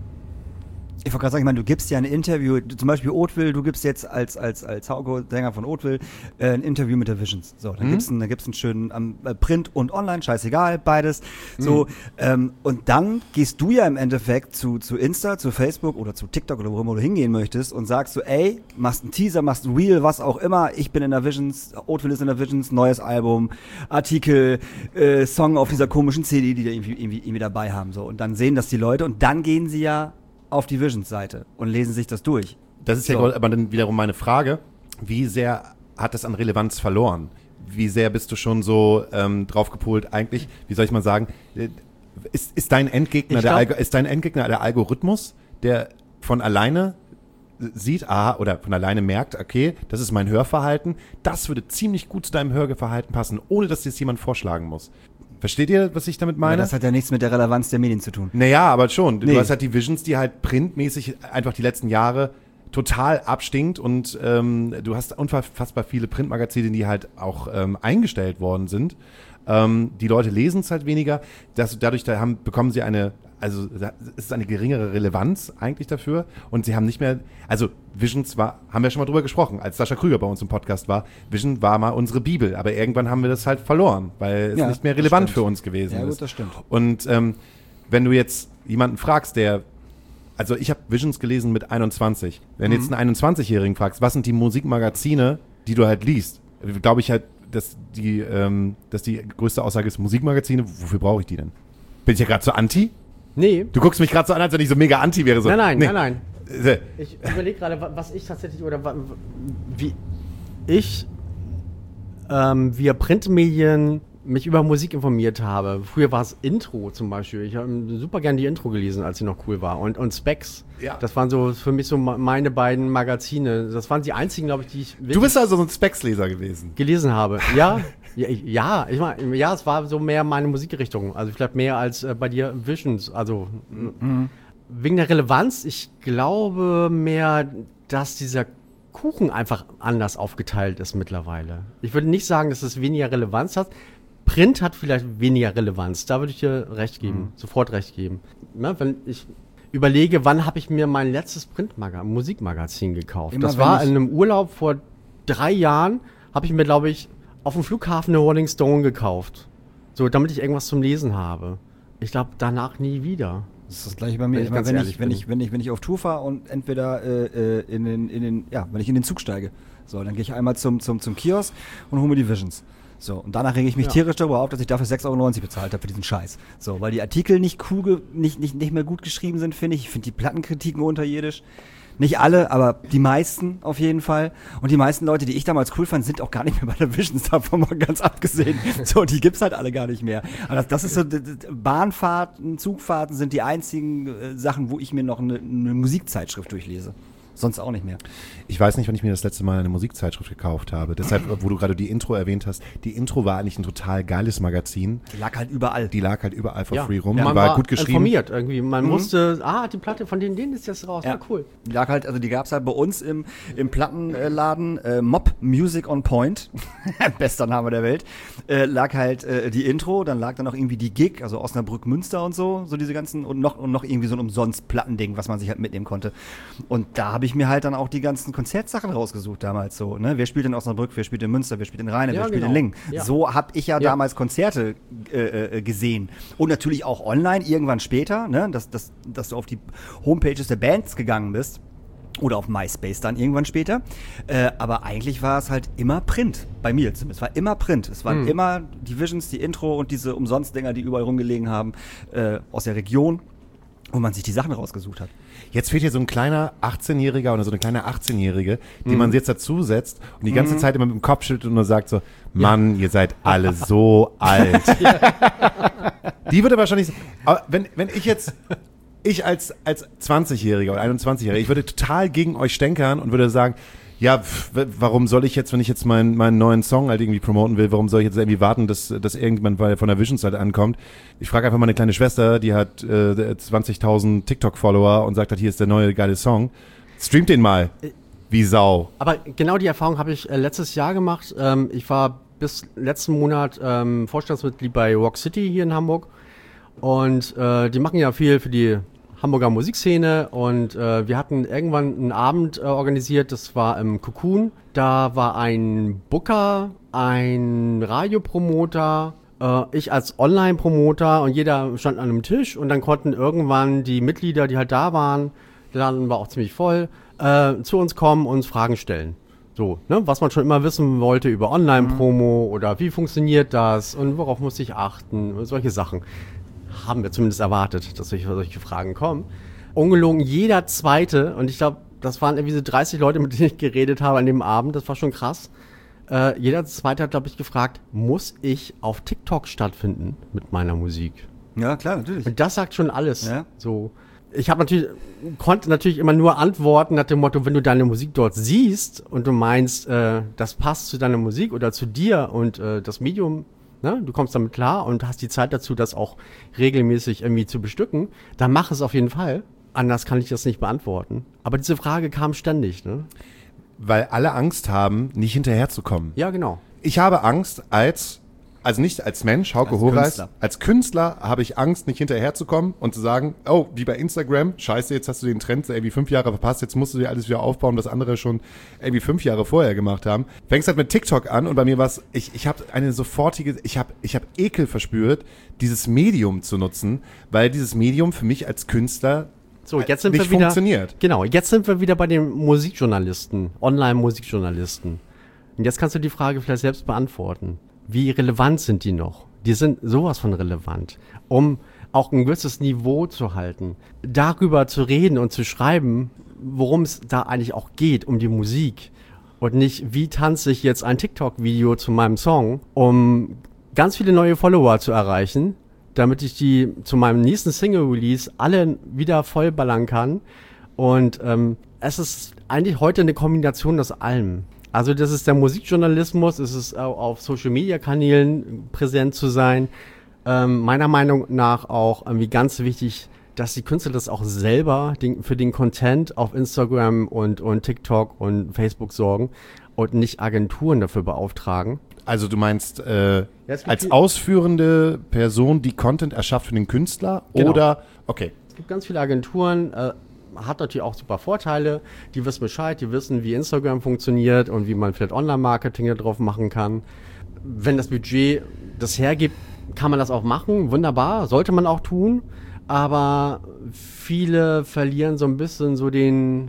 Ich wollte gerade sagen, ich meine, du gibst ja ein Interview, zum Beispiel Oatville, du gibst jetzt als, als, als Hauke, Sänger von Oatville, äh, ein Interview mit der Visions. So, dann mhm. gibt's einen, dann gibt's einen schönen ähm, Print und online, scheißegal, beides. So, mhm. ähm, und dann gehst du ja im Endeffekt zu, zu Insta, zu Facebook oder zu TikTok oder wo immer du hingehen möchtest und sagst so, ey, machst einen Teaser, machst ein Reel, was auch immer, ich bin in der Visions, Oatville ist in der Visions, neues Album, Artikel, äh, Song auf dieser komischen C D, die die irgendwie, irgendwie, irgendwie dabei haben. So, und dann sehen das die Leute und dann gehen sie ja auf die Visions-Seite und lesen sich das durch. Das ist ja so. Aber dann wiederum meine Frage, wie sehr hat das an Relevanz verloren? Wie sehr bist du schon so ähm, drauf gepolt eigentlich, wie soll ich mal sagen, ist, ist, dein Endgegner der Algo- ist dein Endgegner der Algorithmus, der von alleine sieht, aha, oder von alleine merkt, okay, das ist mein Hörverhalten, das würde ziemlich gut zu deinem Hörverhalten passen, ohne dass dir das jemand vorschlagen muss. Versteht ihr, was ich damit meine? Aber das hat ja nichts mit der Relevanz der Medien zu tun. Naja, aber schon. Du Nee. hast halt die Visions, die halt printmäßig einfach die letzten Jahre total abstinkt und ähm, du hast unfassbar viele Printmagazine, die halt auch ähm, eingestellt worden sind. Ähm, die Leute lesen es halt weniger. Das, dadurch da haben, bekommen sie eine, also es ist eine geringere Relevanz eigentlich dafür und sie haben nicht mehr, also Visions war, haben wir schon mal drüber gesprochen, als Sascha Krüger bei uns im Podcast war, Vision war mal unsere Bibel, aber irgendwann haben wir das halt verloren, weil es Ja, nicht mehr das relevant stimmt. für uns gewesen Ja, gut, ist. das stimmt. Und ähm, wenn du jetzt jemanden fragst, der, also ich habe Visions gelesen mit einundzwanzig, wenn du jetzt einen einundzwanzigjährigen fragst, was sind die Musikmagazine, die du halt liest, glaube ich halt, dass die, ähm, dass die größte Aussage ist, Musikmagazine, wofür brauche ich die denn? Bin ich ja gerade so anti? Nee. Du guckst mich gerade so an, als wenn ich so mega anti wäre. So. Nein, nein, nee. nein, nein. nein. Ich überlege gerade, wa- was ich tatsächlich oder wa- wie ich ähm, via Printmedien mich über Musik informiert habe. Früher war es Intro zum Beispiel. Ich habe super gern die Intro gelesen, als sie noch cool war. Und, und Specs. Ja. Das waren so für mich so ma- meine beiden Magazine. Das waren die einzigen, glaube ich, die ich Du bist also so ein Specs-Leser gewesen. gelesen habe. Ja, ja, ich, ja, ich meine, ja, es war so mehr meine Musikrichtung. Also vielleicht mehr als äh, bei dir Visions. Also Mhm. wegen der Relevanz, ich glaube mehr, dass dieser Kuchen einfach anders aufgeteilt ist mittlerweile. Ich würde nicht sagen, dass es weniger Relevanz hat. Print hat vielleicht weniger Relevanz. Da würde ich dir recht geben, Mhm. sofort recht geben. Na, wenn ich überlege, wann habe ich mir mein letztes Printmagazin, Musikmagazin gekauft? Immer das wenn war ich- in einem Urlaub vor drei Jahren, habe ich mir, glaube ich, auf dem Flughafen eine Rolling Stone gekauft. So, damit ich irgendwas zum Lesen habe. Ich glaube, danach nie wieder. Das ist das gleiche bei mir. Wenn ich Immer ganz wenn, ehrlich ich, wenn, bin. ich, wenn, ich, wenn ich auf Tour fahre und entweder äh, äh, in, den, in den, ja, wenn ich in den Zug steige, so, dann gehe ich einmal zum, zum, zum Kiosk und hole mir die Visions. So, und danach rege ich mich Ja. tierisch darüber auf, dass ich dafür sechs Euro neunzig bezahlt habe für diesen Scheiß. So, weil die Artikel nicht cool, ge- nicht, nicht, nicht mehr gut geschrieben sind, finde ich. Ich finde die Plattenkritiken unterirdisch. Nicht alle, aber die meisten auf jeden Fall. Und die meisten Leute, die ich damals cool fand, sind auch gar nicht mehr bei der Visions, davon mal ganz abgesehen. So, die gibt's halt alle gar nicht mehr. Aber das, das ist so, d- d- Bahnfahrten, Zugfahrten sind die einzigen äh, Sachen, wo ich mir noch eine, eine Musikzeitschrift durchlese. Sonst auch nicht mehr. Ich weiß nicht, wann ich mir das letzte Mal eine Musikzeitschrift gekauft habe. Deshalb, wo du gerade die Intro erwähnt hast, die Intro war eigentlich ein total geiles Magazin. Die lag halt überall. Die lag halt überall for free rum. Man die war, gut geschrieben. informiert irgendwie. Man musste, ah, die Platte von denen, denen ist jetzt raus. Ja. Ja, cool. Die lag halt, also die gab's halt bei uns im, im Plattenladen, äh, Mob Music on Point, bester Name der Welt, äh, lag halt äh, die Intro, dann lag dann noch irgendwie die Gig, also Osnabrück, Münster und so, so diese ganzen, und noch, und noch irgendwie so ein Umsonst-Plattending, was man sich halt mitnehmen konnte. Und da habe ich mir halt dann auch die ganzen Konzertsachen rausgesucht damals so, ne? Wer spielt in Osnabrück, wer spielt in Münster, wer spielt in Rheine, Ja, wer spielt genau. in Lingen. Ja. So habe ich ja, Ja. damals Konzerte äh, äh, gesehen. Und natürlich auch online, irgendwann später, ne? Dass, dass, dass du auf die Homepages der Bands gegangen bist. Oder auf MySpace dann irgendwann später. Äh, aber eigentlich war es halt immer Print. Bei mir zumindest. Es war immer Print. Es waren Mhm. immer die Visions, die Intro und diese Umsonstdinger, die überall rumgelegen haben, äh, aus der Region, wo man sich die Sachen rausgesucht hat. Jetzt fehlt hier so ein kleiner achtzehnjähriger oder so eine kleine achtzehnjährige, die man jetzt dazu setzt und die ganze Zeit immer mit dem Kopf schüttelt und nur sagt so, Mann, ihr seid alle so alt. Die würde wahrscheinlich, aber wenn, wenn ich jetzt, ich als, als zwanzigjähriger oder einundzwanzigjähriger, ich würde total gegen euch stänkern und würde sagen, ja, pf, w- warum soll ich jetzt, wenn ich jetzt meinen, meinen neuen Song halt irgendwie promoten will, warum soll ich jetzt irgendwie warten, dass, dass irgendjemand bei- von der Visions halt ankommt? Ich frage einfach meine kleine Schwester, die hat äh, zwanzigtausend TikTok-Follower und sagt halt, hier ist der neue geile Song. Streamt den mal. wie Sau. Aber genau die Erfahrung habe ich äh, letztes Jahr gemacht. Ähm, ich war bis letzten Monat ähm, Vorstandsmitglied bei Rock City hier in Hamburg. Und äh, die machen ja viel für die Hamburger Musikszene. Und äh, wir hatten irgendwann einen Abend äh, organisiert, das war im Cocoon. Da war ein Booker, ein Radiopromoter, äh, ich als Online-Promoter und jeder stand an einem Tisch. Und dann konnten irgendwann die Mitglieder, die halt da waren, der Laden war auch ziemlich voll, äh, zu uns kommen und uns Fragen stellen. So, ne, was man schon immer wissen wollte über Online-Promo oder wie funktioniert das und worauf muss ich achten, solche Sachen. Haben wir zumindest erwartet, dass solche, solche Fragen kommen. Ungelogen jeder Zweite, und ich glaube, das waren irgendwie so dreißig Leute, mit denen ich geredet habe an dem Abend, das war schon krass. Äh, jeder Zweite hat, glaube ich, gefragt, muss ich auf TikTok stattfinden mit meiner Musik? Ja, klar, natürlich. Und das sagt schon alles. Ja. So. Ich habe natürlich, konnte natürlich immer nur antworten nach dem Motto, wenn du deine Musik dort siehst und du meinst, äh, das passt zu deiner Musik oder zu dir und äh, das Medium, ne, du kommst damit klar und hast die Zeit dazu, das auch regelmäßig irgendwie zu bestücken, dann mach es auf jeden Fall. Anders kann ich das nicht beantworten. Aber diese Frage kam ständig, ne? Weil alle Angst haben, nicht hinterherzukommen. Ja, genau. Ich habe Angst als, also nicht als Mensch, Hauke Als Horeis, Künstler. als Künstler habe ich Angst, nicht hinterherzukommen und zu sagen, oh, wie bei Instagram, scheiße, jetzt hast du den Trend irgendwie fünf Jahre verpasst, jetzt musst du dir alles wieder aufbauen, was andere schon irgendwie fünf Jahre vorher gemacht haben. Fängst halt mit TikTok an und bei mir war es, ich, ich habe eine sofortige, ich habe ich hab Ekel verspürt, dieses Medium zu nutzen, weil dieses Medium für mich als Künstler So, jetzt sind nicht wir wieder, funktioniert. Genau, jetzt sind wir wieder bei den Musikjournalisten, Online-Musikjournalisten. Und jetzt kannst du die Frage vielleicht selbst beantworten. Wie relevant sind die noch? Die sind sowas von relevant, um auch ein gewisses Niveau zu halten. Darüber zu reden und zu schreiben, worum es da eigentlich auch geht, um die Musik. Und nicht, wie tanze ich jetzt ein TikTok-Video zu meinem Song, um ganz viele neue Follower zu erreichen, damit ich die zu meinem nächsten Single-Release alle wieder vollballern kann. Und ähm, es ist eigentlich heute eine Kombination aus allem. Also das ist der Musikjournalismus, es ist auf Social-Media-Kanälen präsent zu sein. Ähm, meiner Meinung nach auch irgendwie ganz wichtig, dass die Künstler das auch selber den, für den Content auf Instagram und, und TikTok und Facebook sorgen und nicht Agenturen dafür beauftragen. Also du meinst äh, Ja, es gibt als viel- ausführende Person, die Content erschafft für den Künstler Genau. oder, okay. Es gibt ganz viele Agenturen, äh, hat natürlich auch super Vorteile, die wissen Bescheid, die wissen, wie Instagram funktioniert und wie man vielleicht Online-Marketing da drauf machen kann. Wenn das Budget das hergibt, kann man das auch machen, wunderbar, sollte man auch tun, aber viele verlieren so ein bisschen so den,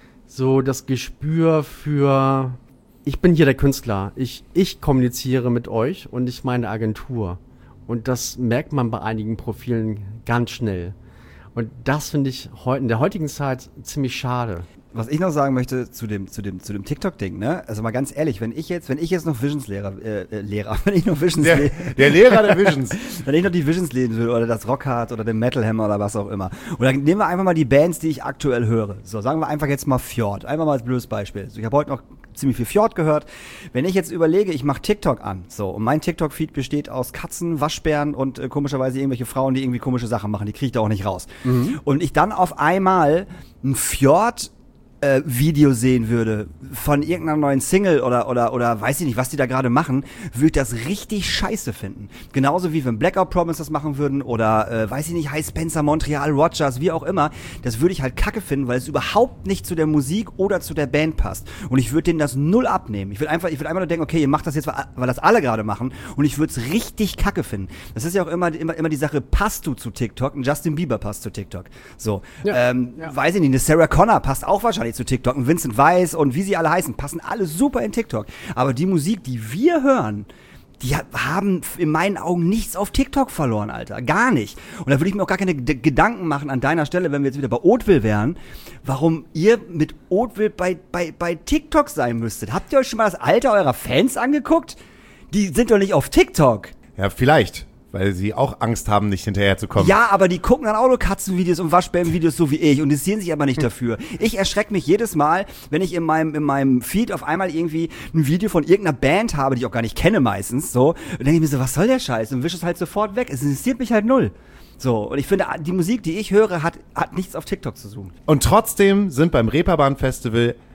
so das Gespür für, ich bin hier der Künstler, ich, ich kommuniziere mit euch und nicht meine Agentur. Und das merkt man bei einigen Profilen ganz schnell. Und das finde ich heu- in der heutigen Zeit ziemlich schade. Was ich noch sagen möchte zu dem, zu dem, zu dem TikTok-Ding, ne? Also mal ganz ehrlich, wenn ich jetzt, wenn ich jetzt noch Visions-Lehrer, äh, äh, Lehrer, wenn ich noch Visions, Der, der Lehrer der Visions. wenn ich noch die Visions lesen will oder das Rockhard oder den Metal Hammer oder was auch immer. Und dann nehmen wir einfach mal die Bands, die ich aktuell höre. So, sagen wir einfach jetzt mal Fjord. Einfach mal als blödes Beispiel. So, ich habe heute noch ziemlich viel Fjord gehört. Wenn ich jetzt überlege, ich mache TikTok an, so, und mein TikTok-Feed besteht aus Katzen, Waschbären und äh, komischerweise irgendwelche Frauen, die irgendwie komische Sachen machen, die kriege ich da auch nicht raus. Und ich dann auf einmal ein Fjord Äh, Video sehen würde von irgendeiner neuen Single oder oder oder weiß ich nicht, was die da gerade machen, würde ich das richtig scheiße finden. Genauso wie wenn Blackout Promise das machen würden oder äh, weiß ich nicht, High Spencer, Montreal Rogers, wie auch immer. Das würde ich halt kacke finden, weil es überhaupt nicht zu der Musik oder zu der Band passt. Und ich würde denen das null abnehmen. Ich würde einfach, ich würde einfach nur denken, okay, ihr macht das jetzt, weil das alle gerade machen. Und ich würde es richtig kacke finden. Das ist ja auch immer immer immer die Sache, passt du zu TikTok? Ein Justin Bieber passt zu TikTok. So, Ja, ähm, ja. weiß ich nicht, eine Sarah Connor passt auch wahrscheinlich zu TikTok, ein Vincent Weiss und wie sie alle heißen, passen alle super in TikTok. Aber die Musik, die wir hören, die ha- haben in meinen Augen nichts auf TikTok verloren, Alter. Gar nicht. Und da würde ich mir auch gar keine D- Gedanken machen an deiner Stelle, wenn wir jetzt wieder bei Oatville wären, warum ihr mit Oatville bei, bei, bei TikTok sein müsstet. Habt ihr euch schon mal das Alter eurer Fans angeguckt? Die sind doch nicht auf TikTok. Ja, vielleicht, weil sie auch Angst haben, nicht hinterherzukommen. Ja, aber die gucken dann auch nur Katzenvideos und Waschbärenvideos so wie ich und interessieren sich aber nicht dafür. Ich erschrecke mich jedes Mal, wenn ich in meinem, in meinem Feed auf einmal irgendwie ein Video von irgendeiner Band habe, die ich auch gar nicht kenne meistens, so, und denke ich mir so, was soll der Scheiß? Und wische es halt sofort weg. Es interessiert mich halt null. So, und ich finde, die Musik, die ich höre, hat, hat nichts auf TikTok zu suchen. Und trotzdem sind beim Reeperbahn Festival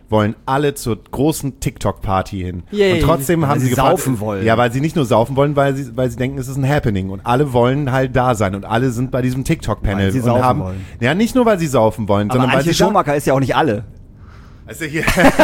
wollen alle zur großen TikTok-Party hin. Yay. Und trotzdem Weil haben sie sie gefragt, saufen wollen. Ja, weil sie nicht nur saufen wollen, weil sie, weil sie denken, es ist ein Happening. Und alle wollen halt da sein. Und alle sind bei diesem TikTok-Panel. Weil sie und saufen haben, wollen. Ja, nicht nur, weil sie saufen wollen, Aber sondern weil Antje sie da- Schumacher ist ja auch nicht alle. Also hier.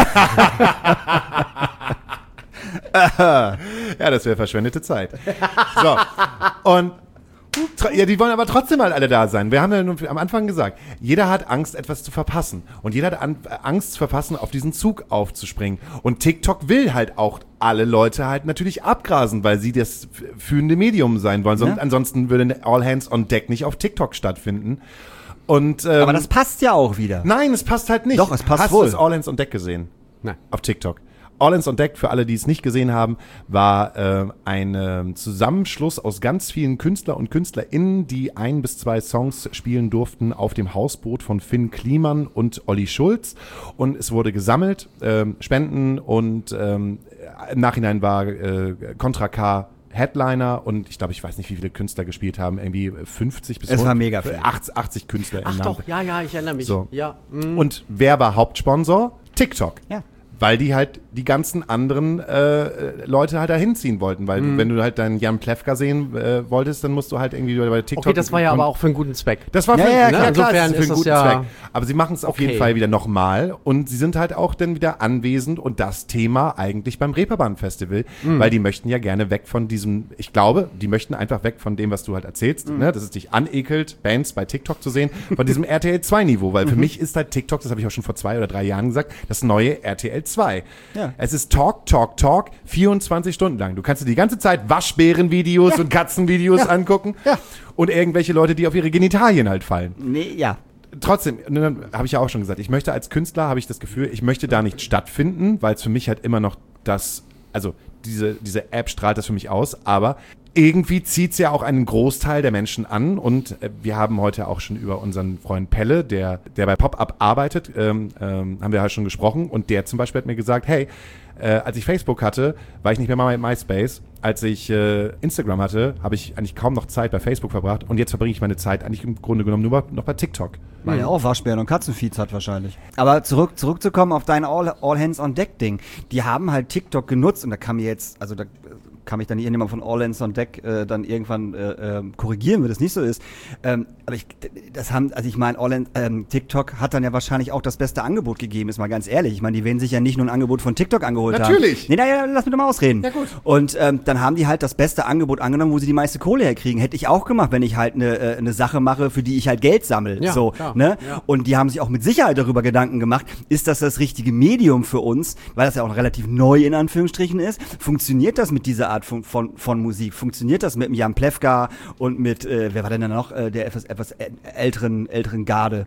Ja, das wäre verschwendete Zeit. So. Und tr- ja, die wollen aber trotzdem halt alle da sein. Wir haben ja nun am Anfang gesagt, jeder hat Angst, etwas zu verpassen. Und jeder hat an, Angst zu verpassen, auf diesen Zug aufzuspringen. Und TikTok will halt auch alle Leute halt natürlich abgrasen, weil sie das f- führende Medium sein wollen. Sonst, Ja. Ansonsten würde All Hands on Deck nicht auf TikTok stattfinden. Und, ähm, Aber das passt ja auch wieder. Nein, es passt halt nicht. Doch, es passt Hast wohl. du das All Hands on Deck gesehen? Nein. Auf TikTok. All Hands on Deck, für alle, die es nicht gesehen haben, war äh, ein äh, Zusammenschluss aus ganz vielen Künstler und KünstlerInnen, die ein bis zwei Songs spielen durften auf dem Hausboot von Finn Kliman und Olli Schulz. Und es wurde gesammelt, ähm, Spenden und ähm, im Nachhinein war äh, Contra K Headliner und ich glaube, ich weiß nicht, wie viele Künstler gespielt haben, irgendwie fünfzig bis Es war mega viel. achtzig, achtzig Künstler im Ach Namen. doch, ja, ja, ich erinnere mich. So. Ja, mm. Und wer war Hauptsponsor? TikTok. Ja. Weil die halt die ganzen anderen äh, Leute halt da hinziehen wollten. Weil Mhm. wenn du halt deinen Jan Plewka sehen äh, wolltest, dann musst du halt irgendwie bei TikTok... Okay, das war ja aber auch für einen guten Zweck. Das war Ja, für, ja, ja, klar. klar, Insofern es ist für ist einen das guten ja- Zweck. Aber sie machen es auf Okay. jeden Fall wieder nochmal und sie sind halt auch dann wieder anwesend und das Thema eigentlich beim Reeperbahn-Festival, Mhm. weil die möchten ja gerne weg von diesem, ich glaube, die möchten einfach weg von dem, was du halt erzählst, Mhm. ne, dass es dich anekelt, Bands bei TikTok zu sehen, von diesem R T L zwei Niveau, weil für Mhm. mich ist halt TikTok, das habe ich auch schon vor zwei oder drei Jahren gesagt, das neue R T L zwei. Ja. Es ist Talk, Talk, Talk, vierundzwanzig Stunden lang. Du kannst dir die ganze Zeit Waschbärenvideos und Katzenvideos angucken Ja. und irgendwelche Leute, die auf ihre Genitalien halt fallen. Nee, ja. Trotzdem, ne, habe ich ja auch schon gesagt, ich möchte als Künstler, habe ich das Gefühl, ich möchte da nicht stattfinden, weil es für mich halt immer noch das, also diese, diese App strahlt das für mich aus, aber irgendwie zieht es ja auch einen Großteil der Menschen an und äh, wir haben heute auch schon über unseren Freund Pelle, der, der bei Pop-Up arbeitet, ähm, ähm, haben wir halt schon gesprochen und der zum Beispiel hat mir gesagt, hey, äh, als ich Facebook hatte, war ich nicht mehr mal bei MySpace. Als ich äh, Instagram hatte, habe ich eigentlich kaum noch Zeit bei Facebook verbracht und jetzt verbringe ich meine Zeit eigentlich im Grunde genommen nur noch bei TikTok. Weil er auch Waschbären und Katzenfeeds hat wahrscheinlich. Aber zurück, zurückzukommen auf dein All, All Hands on Deck Ding. Die haben halt TikTok genutzt und da kann mir jetzt, also da kann mich dann irgendjemand von All Hands on Deck äh, dann irgendwann äh, äh, korrigieren, wenn das nicht so ist. Ähm, aber ich, das haben, also ich meine, All Hands, ähm, TikTok hat dann ja wahrscheinlich auch das beste Angebot gegeben, ist mal ganz ehrlich. Ich meine, die werden sich ja nicht nur ein Angebot von TikTok angeholt Natürlich. haben. Nee, naja, lass mich doch mal ausreden. Ja, gut. Und ähm, dann haben die halt das beste Angebot angenommen, wo sie die meiste Kohle herkriegen. Hätte ich auch gemacht, wenn ich halt eine äh, eine Sache mache, für die ich halt Geld sammle. Ja, so, klar. ne? Ja. Und die haben sich auch mit Sicherheit darüber Gedanken gemacht, ist das das richtige Medium für uns, weil das ja auch relativ neu in Anführungsstrichen ist. Funktioniert das mit dieser Art von, von, von Musik? Funktioniert das mit dem Jan Plewka und mit, äh, wer war denn da noch, äh, der etwas, etwas älteren, älteren Garde?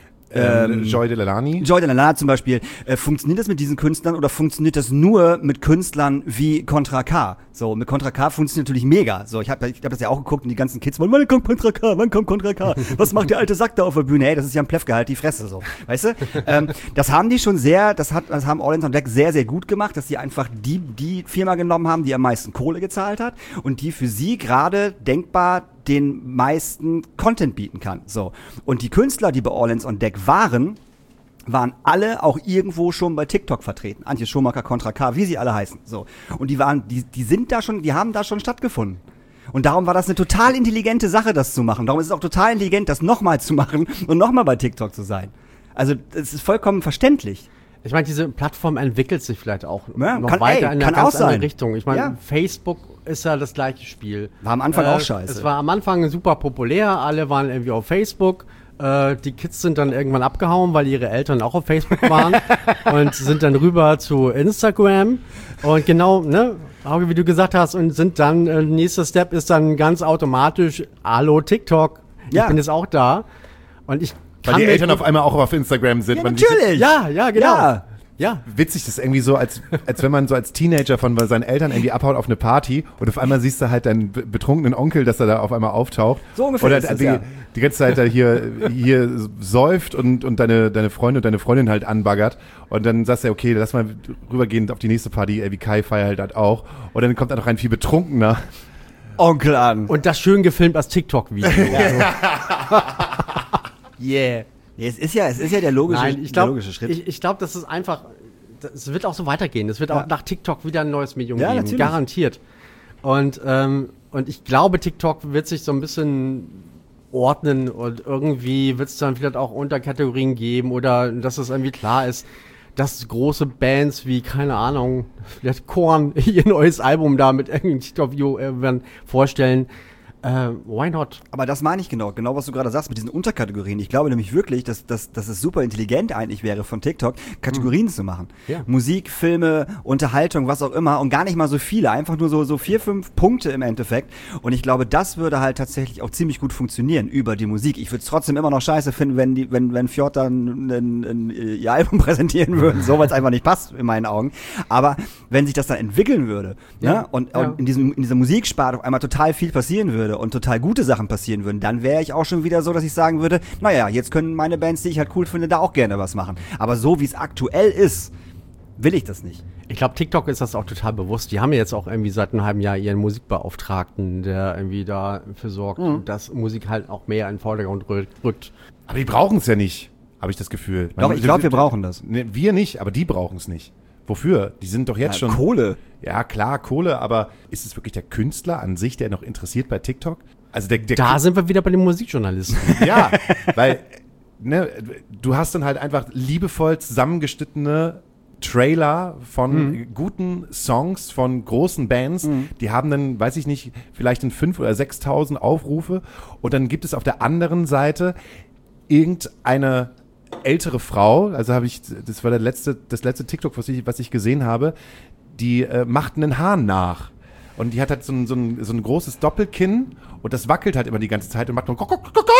Ähm, Joy Delaney. Joy Delaney zum Beispiel. Äh, funktioniert das mit diesen Künstlern oder funktioniert das nur mit Künstlern wie Contra K? So, mit Contra K funktioniert natürlich mega. So, ich habe ich hab das ja auch geguckt und die ganzen Kids wollen, wann kommt Contra K, wann kommt Contra K? Was macht der alte Sack da auf der Bühne? Hey, das ist ja ein Plewka, halt die Fresse, so. Weißt du? ähm, das haben die schon sehr, das hat, das haben All Hands on Deck sehr, sehr gut gemacht, dass sie einfach die, die Firma genommen haben, die am meisten Kohle gezahlt hat und die für sie gerade denkbar den meisten Content bieten kann. So. Und die Künstler, die bei All Hands on Deck waren, waren alle auch irgendwo schon bei TikTok vertreten. Antje Schumacher, Contra K, wie sie alle heißen. So. Und die waren, die, die sind da schon, die haben da schon stattgefunden. Und darum war das eine total intelligente Sache, das zu machen. Darum ist es auch total intelligent, das nochmal zu machen und nochmal bei TikTok zu sein. Also, es ist vollkommen verständlich. Ich meine, diese Plattform entwickelt sich vielleicht auch Ja, noch kann- weiter ey, in eine kann ganz auch andere sein. Richtung. Ich meine, Ja. Facebook ist ja das gleiche Spiel. War am Anfang auch scheiße. Es war am Anfang super populär, alle waren irgendwie auf Facebook. Äh, die Kids sind dann irgendwann abgehauen, weil ihre Eltern auch auf Facebook waren und sind dann rüber zu Instagram. Und genau, ne, Hauke, wie du gesagt hast, und sind dann, äh, nächster Step ist dann ganz automatisch, hallo TikTok, Ja. ich bin jetzt auch da. Und ich Weil kann die mir Eltern gut- auf einmal auch auf Instagram sind. Ja, Man- natürlich. Ja, ja, genau. Ja. Ja. Witzig, das ist irgendwie so, als, als wenn man so als Teenager von seinen Eltern irgendwie abhaut auf eine Party und auf einmal siehst du halt deinen be- betrunkenen Onkel, dass er da auf einmal auftaucht. So ungefähr Oder ist es, die, ja. die ganze Zeit da hier, hier säuft und, und deine, deine Freunde und deine Freundin halt anbaggert. Und dann sagst du, okay, lass mal rübergehen auf die nächste Party, ey, wie Kai feiert halt auch. Und dann kommt da noch ein viel betrunkener. Onkel an. Und das schön gefilmt als TikTok-Video. Yeah. Ja, es ist ja, es ist ja der logische, Nein, ich der glaube, logische Schritt. ich, ich glaube, das ist einfach, es wird auch so weitergehen. Es wird Ja. auch nach TikTok wieder ein neues Medium Ja, geben, natürlich. garantiert. Und, ähm, und ich glaube, TikTok wird sich so ein bisschen ordnen und irgendwie wird es dann vielleicht auch Unterkategorien geben oder dass es irgendwie klar ist, dass große Bands wie, keine Ahnung, vielleicht Korn ihr neues Album da mit irgendeinem TikTok-Video äh, werden vorstellen. Äh, why not? Aber das meine ich genau, genau was du gerade sagst mit diesen Unterkategorien. Ich glaube nämlich wirklich, dass, dass, dass es super intelligent eigentlich wäre von TikTok, Kategorien mhm. zu machen. Ja. Musik, Filme, Unterhaltung, was auch immer und gar nicht mal so viele, einfach nur so, so vier, fünf Punkte im Endeffekt. Und ich glaube, das würde halt tatsächlich auch ziemlich gut funktionieren über die Musik. Ich würde es trotzdem immer noch scheiße finden, wenn die, wenn, wenn Fjord dann ein, ein, ihr Album präsentieren würden, so, weil es einfach nicht passt in meinen Augen. Aber wenn sich das dann entwickeln würde, Ja. ne, und, Ja. und in diesem, in dieser Musiksparte auf einmal total viel passieren würde und total gute Sachen passieren würden, dann wäre ich auch schon wieder so, dass ich sagen würde, naja, jetzt können meine Bands, die ich halt cool finde, da auch gerne was machen. Aber so wie es aktuell ist, will ich das nicht. Ich glaube, TikTok ist das auch total bewusst. Die haben ja jetzt auch irgendwie seit einem halben Jahr ihren Musikbeauftragten, der irgendwie dafür sorgt, Mhm. dass Musik halt auch mehr in den Vordergrund rü- rückt. Aber die brauchen es ja nicht, habe ich das Gefühl. Doch, ich glaube, wir brauchen das. Ne, wir nicht, aber die brauchen es nicht. Wofür? Die sind doch jetzt Ja, schon... Kohle. Ja, klar, Kohle, aber ist es wirklich der Künstler an sich, der noch interessiert bei TikTok? Also der, der Da sind wir wieder bei den Musikjournalisten. Ja, weil ne, du hast dann halt einfach liebevoll zusammengeschnittene Trailer von Mhm. guten Songs von großen Bands. Mhm. Die haben dann, weiß ich nicht, vielleicht in fünf oder sechstausend Aufrufe. Und dann gibt es auf der anderen Seite irgendeine ältere Frau, also habe ich, das war der letzte, das letzte TikTok, was ich, was ich gesehen habe, die äh, macht einen Hahn nach. Und die hat halt so ein, so, ein, so ein großes Doppelkinn und das wackelt halt immer die ganze Zeit und macht nur und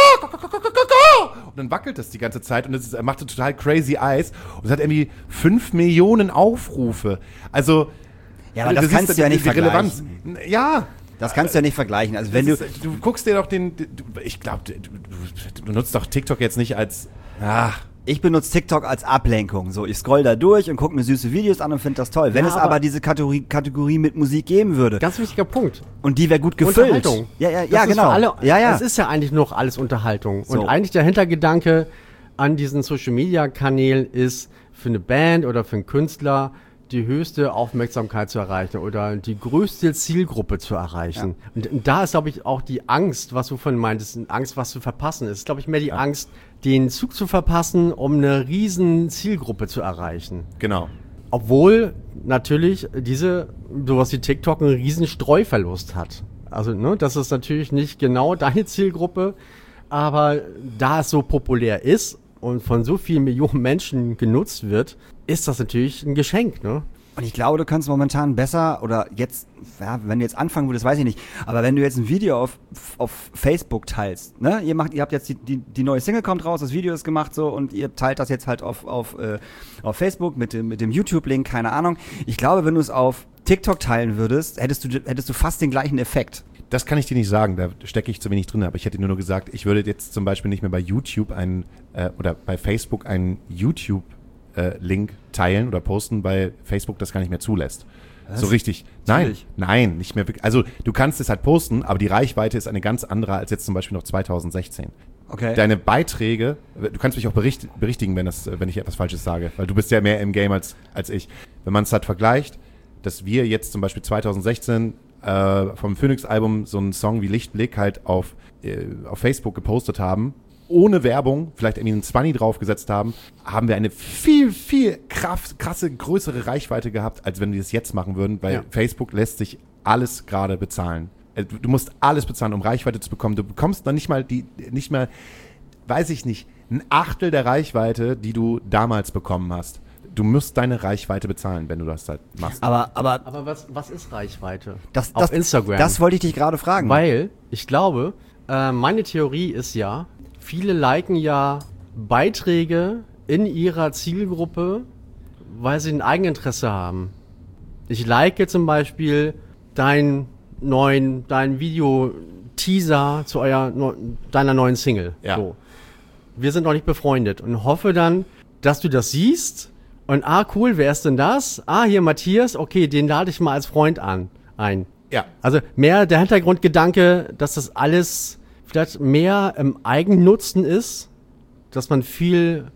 dann wackelt das die ganze Zeit und es ist, macht total crazy Eyes und es hat irgendwie fünf Millionen Aufrufe. Also Ja, aber das kannst du ja nicht die Relevanz. vergleichen. Ja. Das kannst du ja nicht vergleichen. Also wenn du, Das ist, du guckst dir doch den, du, ich glaube, du, du, du nutzt doch TikTok jetzt nicht als, ach, ich benutze TikTok als Ablenkung. So, ich scroll da durch und gucke mir süße Videos an und finde das toll. Wenn Ja, es aber, aber diese Kategorie, Kategorie mit Musik geben würde Ganz wichtiger Punkt. und die wäre gut gefüllt. Unterhaltung. Ja, ja, Das ja, ist genau. für alle, ja, ja. Es ist ja eigentlich noch alles Unterhaltung. So. Und eigentlich der Hintergedanke an diesen Social-Media-Kanälen ist, für eine Band oder für einen Künstler die höchste Aufmerksamkeit zu erreichen oder die größte Zielgruppe zu erreichen. Und, und da ist, glaube ich, auch die Angst, was du vorhin meintest, Angst, was zu verpassen. Es ist, glaube ich, mehr die Angst, den Zug zu verpassen, um eine riesen Zielgruppe zu erreichen. genau. Obwohl natürlich diese, sowas wie TikTok einen riesen Streuverlust hat. Also, ne, das ist natürlich nicht genau deine Zielgruppe, aber da es so populär ist und von so vielen Millionen Menschen genutzt wird, ist das natürlich ein Geschenk, ne? Und ich glaube, du kannst momentan besser, oder jetzt, ja, wenn du jetzt anfangen würdest, weiß ich nicht, aber wenn du jetzt ein Video auf, auf Facebook teilst, ne, ihr macht, ihr habt jetzt die, die, die neue Single kommt raus, das Video ist gemacht so und ihr teilt das jetzt halt auf, auf, äh, auf Facebook mit dem, mit dem YouTube-Link, keine Ahnung. Ich glaube, wenn du es auf TikTok teilen würdest, hättest du, hättest du fast den gleichen Effekt. Das kann ich dir nicht sagen, da stecke ich zu wenig drin, aber ich hätte nur noch gesagt, ich würde jetzt zum Beispiel nicht mehr bei YouTube einen, äh, oder bei Facebook einen YouTube äh, Link teilen oder posten, weil Facebook das gar nicht mehr zulässt. Was? So richtig. Nein, Natürlich. nein, nicht mehr wirklich. Also du kannst es halt posten, aber die Reichweite ist eine ganz andere als jetzt zum Beispiel noch zweitausendsechzehn. Okay. Deine Beiträge, du kannst mich auch bericht, berichtigen, wenn, das, wenn ich etwas Falsches sage, weil du bist ja mehr im Game als, als ich. Wenn man es halt vergleicht, dass wir jetzt zum Beispiel zweitausendsechzehn äh, vom Phoenix-Album so einen Song wie Lichtblick halt auf, äh, auf Facebook gepostet haben, ohne Werbung, vielleicht irgendwie einen Zwanni draufgesetzt haben, haben wir eine viel, viel krass, krasse, größere Reichweite gehabt, als wenn wir das jetzt machen würden, weil Ja. Facebook lässt sich alles gerade bezahlen. Äh, Du du musst alles bezahlen, um Reichweite zu bekommen. Du bekommst noch nicht mal die, nicht mal, weiß ich nicht, ein Achtel der Reichweite, die du damals bekommen hast. Du musst deine Reichweite bezahlen, wenn du das halt machst. Aber, aber Aber was, was ist Reichweite? das, Auf das, Instagram. das wollte ich dich gerade fragen. Weil, ich glaube, äh, meine Theorie ist ja, viele liken ja Beiträge in ihrer Zielgruppe, weil sie ein Eigeninteresse haben. Ich like zum Beispiel deinen neuen, dein Video-Teaser zu eurer, deiner neuen Single. Ja. So. Wir sind noch nicht befreundet und hoffe dann, dass du das siehst und ah, cool, wer ist denn das? Ah, hier Matthias, okay, den lade ich mal als Freund an, ein. Ja. Also mehr der Hintergrundgedanke, dass das alles vielleicht mehr im Eigennutzen ist, dass man viel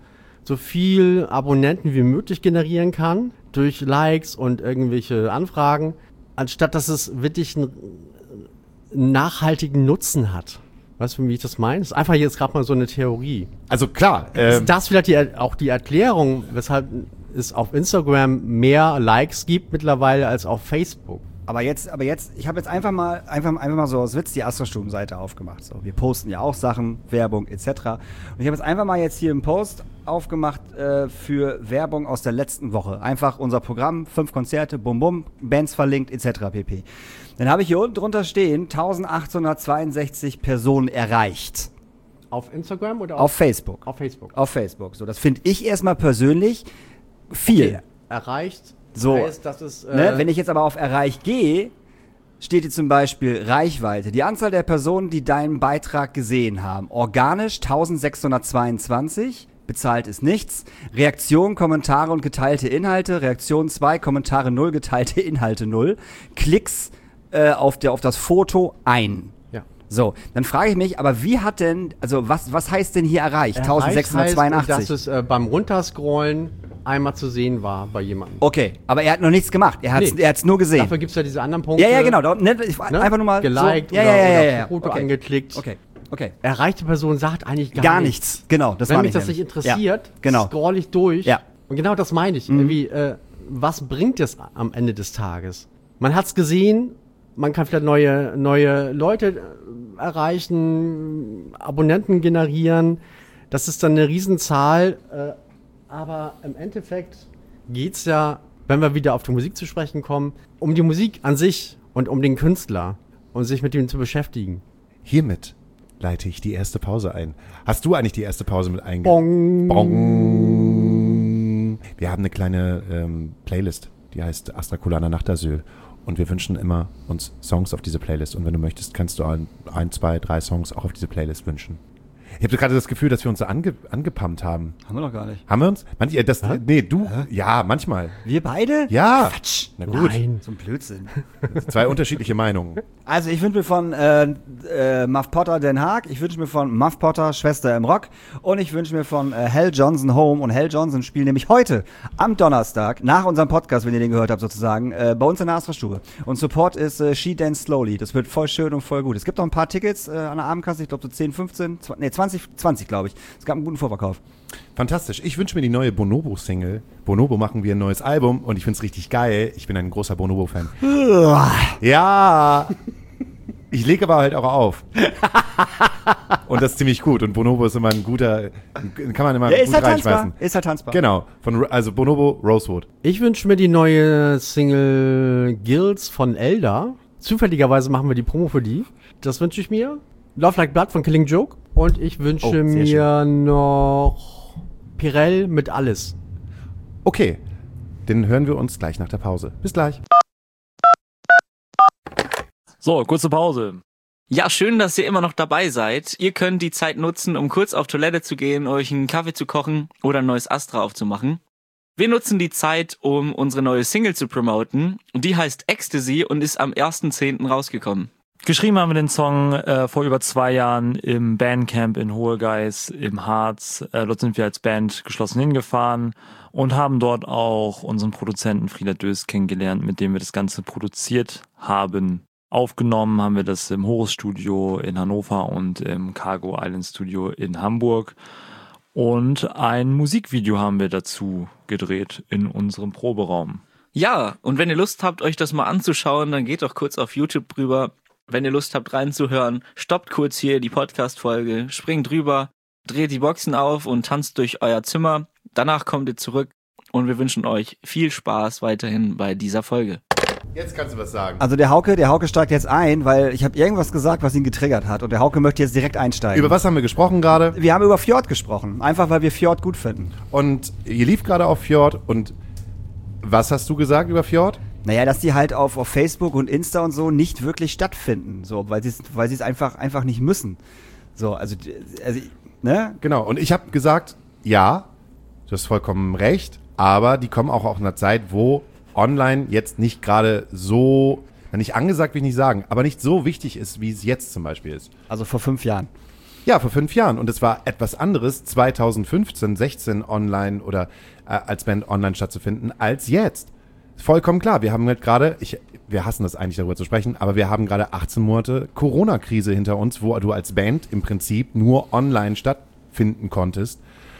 so viel Abonnenten wie möglich generieren kann durch Likes und irgendwelche Anfragen, anstatt dass es wirklich einen nachhaltigen Nutzen hat. Weißt du, wie ich das meine? Das ist einfach jetzt gerade mal so eine Theorie. Also klar. Äh, Ist das vielleicht die, auch die Erklärung, weshalb es auf Instagram mehr Likes gibt mittlerweile als auf Facebook? Aber jetzt, aber jetzt, ich habe jetzt einfach mal, einfach, einfach mal so aus Witz die Astra-Stuben-Seite aufgemacht. So, wir posten ja auch Sachen, Werbung et cetera. Und ich habe jetzt einfach mal jetzt hier einen Post aufgemacht äh, für Werbung aus der letzten Woche. Einfach unser Programm, fünf Konzerte, bum bum, Bands verlinkt et cetera pp. Dann habe ich hier unten drunter stehen, eintausendachthundertzweiundsechzig Personen erreicht. Auf Instagram oder Auf Facebook. Auf Facebook. Auf Facebook. So, das finde ich erstmal persönlich viel. Okay. Erreicht. So, heißt, das ist, äh, ne? Wenn ich jetzt aber auf Erreich gehe, steht hier zum Beispiel Reichweite. Die Anzahl der Personen, die deinen Beitrag gesehen haben. Organisch eintausendsechshundertzweiundzwanzig, bezahlt ist nichts. Reaktion, Kommentare und geteilte Inhalte. Reaktion zwei, Kommentare null, geteilte Inhalte null. Klicks äh, auf, der, auf das Foto ein. Ja. So, dann frage ich mich, aber wie hat denn, also was, was heißt denn hier erreicht? eintausendsechshundertzweiundachtzig. Heißt, dass es äh, beim Runterscrollen einmal zu sehen war bei jemandem. Okay, aber er hat noch nichts gemacht. Er hat es Nee. er hat's nur gesehen. Dafür gibt es ja diese anderen Punkte. Ja, ja, genau. Da, ne, ich, Ne? Einfach nur mal Geliked so. Ja, oder, ja, ja, oder ja, ja. Foto Okay. angeklickt. Okay, okay. Erreichte Person sagt eigentlich gar, Gar nichts. nichts. Genau, das Wenn war mich das nämlich. nicht interessiert, Ja, genau. scroll ich durch. Ja. Und genau das meine ich. Irgendwie, äh, was bringt es am Ende des Tages? Man hat es gesehen, man kann vielleicht neue, neue Leute äh, erreichen, Abonnenten generieren. Das ist dann eine Riesenzahl. Äh, aber im Endeffekt geht's ja, wenn wir wieder auf die Musik zu sprechen kommen, um die Musik an sich und um den Künstler und sich mit ihm zu beschäftigen. hiermit leite ich die erste Pause ein. Hast du eigentlich die erste Pause mit eingebaut? Bong. Bong. Wir haben eine kleine ähm, Playlist, die heißt Astra Colana Nachtasyl. Und wir wünschen immer uns Songs auf diese Playlist. Und wenn du möchtest, kannst du ein, ein zwei, drei Songs auch auf diese Playlist wünschen. Ich habe gerade das Gefühl, dass wir uns da ange, angepumpt haben. Haben wir noch gar nicht. Haben wir uns? Manche, das, nee, du. Ja, manchmal. Wir beide? Ja. Quatsch. Na gut. Nein. So ein Blödsinn. Zwei unterschiedliche Meinungen. Also ich wünsche mir von äh, äh, Muff Potter Den Haag, ich wünsche mir von Muff Potter Schwester im Rock und ich wünsche mir von äh, Hal Johnson Home. Und Hal Johnson spielt nämlich heute am Donnerstag, nach unserem Podcast, wenn ihr den gehört habt sozusagen, äh, bei uns in der Astra-Stube. Und Support ist äh, She Dance Slowly. Das wird voll schön und voll gut. Es gibt noch ein paar Tickets äh, an der Abendkasse, ich glaube so zehn, fünfzehn, zwanzig, nee, zwanzig, zwanzig glaube ich. Es gab einen guten Vorverkauf. Fantastisch. Ich wünsche mir die neue Bonobo-Single. Bonobo machen wir ein neues Album und ich finde es richtig geil. Ich bin ein großer Bonobo-Fan. Ja. Ich lege aber halt auch auf. Und das ist ziemlich gut. Und Bonobo ist immer ein guter, kann man immer Ja, ist gut halt reinschmeißen. tanzbar. Ist halt tanzbar. Genau. Von, also Bonobo, Rosewood. Ich wünsche mir die neue Single Guilds von Elder. Zufälligerweise machen wir die Promo für die. Das wünsche ich mir. Love Like Blood von Killing Joke. Und ich wünsche Oh, sehr mir noch Pirell mit Alles. Okay. Den hören wir uns gleich nach der Pause. Bis gleich. So, kurze Pause. Ja, schön, dass ihr immer noch dabei seid. Ihr könnt die Zeit nutzen, um kurz auf Toilette zu gehen, euch einen Kaffee zu kochen oder ein neues Astra aufzumachen. Wir nutzen die Zeit, um unsere neue Single zu promoten. Die heißt Ecstasy und ist am ersten zehnten rausgekommen. Geschrieben haben wir den Song äh, vor über zwei Jahren im Bandcamp in Hohegeis im Harz. Äh, dort sind wir als Band geschlossen hingefahren und haben dort auch unseren Produzenten Frieder Dös kennengelernt, mit dem wir das Ganze produziert haben. Aufgenommen haben wir das im Horus Studio in Hannover und im Cargo Island Studio in Hamburg. Und ein Musikvideo haben wir dazu gedreht in unserem Proberaum. Ja, und wenn ihr Lust habt, euch das mal anzuschauen, dann geht doch kurz auf YouTube rüber. Wenn ihr Lust habt reinzuhören, stoppt kurz hier die Podcast-Folge, springt rüber, dreht die Boxen auf und tanzt durch euer Zimmer. Danach kommt ihr zurück und wir wünschen euch viel Spaß weiterhin bei dieser Folge. Jetzt kannst du was sagen. Also der Hauke, der Hauke steigt jetzt ein, weil ich habe irgendwas gesagt, was ihn getriggert hat. Und der Hauke möchte jetzt direkt einsteigen. Über was haben wir gesprochen gerade? Wir haben über Fjord gesprochen. Einfach, weil wir Fjord gut finden. Und ihr lief gerade auf Fjord und was hast du gesagt über Fjord? Naja, dass die halt auf, auf Facebook und Insta und so nicht wirklich stattfinden. So, weil sie es weil sie es einfach, einfach nicht müssen. So, also, also ne? Genau, und ich habe gesagt, ja, du hast vollkommen recht, aber die kommen auch aus einer Zeit, wo online jetzt nicht gerade so, nicht angesagt will ich nicht sagen, aber nicht so wichtig ist, wie es jetzt zum Beispiel ist. Also vor fünf Jahren. Ja, vor fünf Jahren. Und es war etwas anderes, zweitausendfünfzehn, sechzehn online oder äh, als Band online stattzufinden, als jetzt. Vollkommen klar. Wir haben halt gerade, ich, wir hassen das eigentlich, darüber zu sprechen, aber wir haben gerade achtzehn Monate Corona-Krise hinter uns, wo du als Band im Prinzip nur online stattfinden konntest.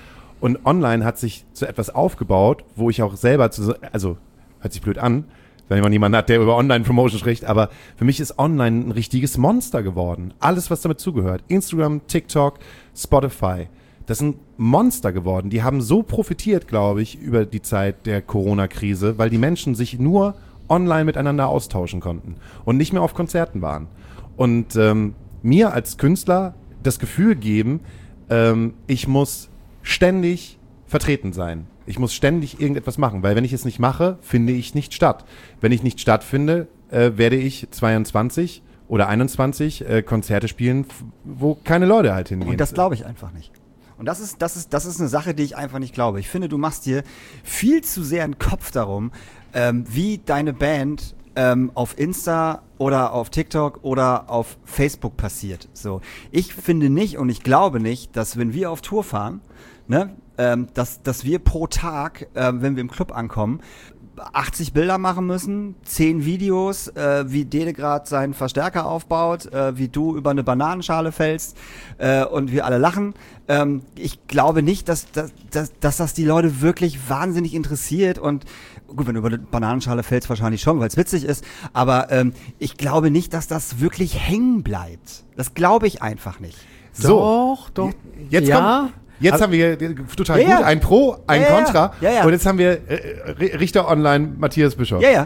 Und online hat sich zu etwas aufgebaut, wo ich auch selber, zu, also hört sich blöd an, wenn man jemanden hat, der über Online-Promotion spricht, aber für mich ist Online ein richtiges Monster geworden. Alles, was damit zugehört. Instagram, TikTok, Spotify. Das sind Monster geworden. Die haben so profitiert, glaube ich, über die Zeit der Corona-Krise, weil die Menschen sich nur online miteinander austauschen konnten und nicht mehr auf Konzerten waren. Und ähm, mir als Künstler das Gefühl geben, ähm, ich muss ständig vertreten sein. Ich muss ständig irgendetwas machen, weil wenn ich es nicht mache, finde ich nicht statt. Wenn ich nicht stattfinde, äh, werde ich zweiundzwanzig oder einundzwanzig äh, Konzerte spielen, wo keine Leute halt hingehen. Und das glaube ich einfach nicht. Und das ist, das ist, das ist eine Sache, die ich einfach nicht glaube. Ich finde, du machst dir viel zu sehr einen Kopf darum, ähm, wie deine Band ähm, auf Insta oder auf TikTok oder auf Facebook passiert. So, ich finde nicht und ich glaube nicht, dass wenn wir auf Tour fahren, ne, ähm, dass, dass wir pro Tag, ähm, wenn wir im Club ankommen, achtzig Bilder machen müssen, zehn Videos, äh, wie Dede gerade seinen Verstärker aufbaut, äh, wie du über eine Bananenschale fällst äh, und wir alle lachen. Ähm, ich glaube nicht, dass, dass, dass, dass das die Leute wirklich wahnsinnig interessiert und gut, wenn du über eine Bananenschale fällst, wahrscheinlich schon, weil es witzig ist, aber ähm, ich glaube nicht, dass das wirklich hängen bleibt. Das glaube ich einfach nicht. So, Doch, doch. jetzt ja. kommt... Jetzt also, haben wir total ja, gut, ja. ein Pro, ein ja, Contra ja, ja. und jetzt haben wir äh, Richter Online, Matthias Bischof. Ja, ja.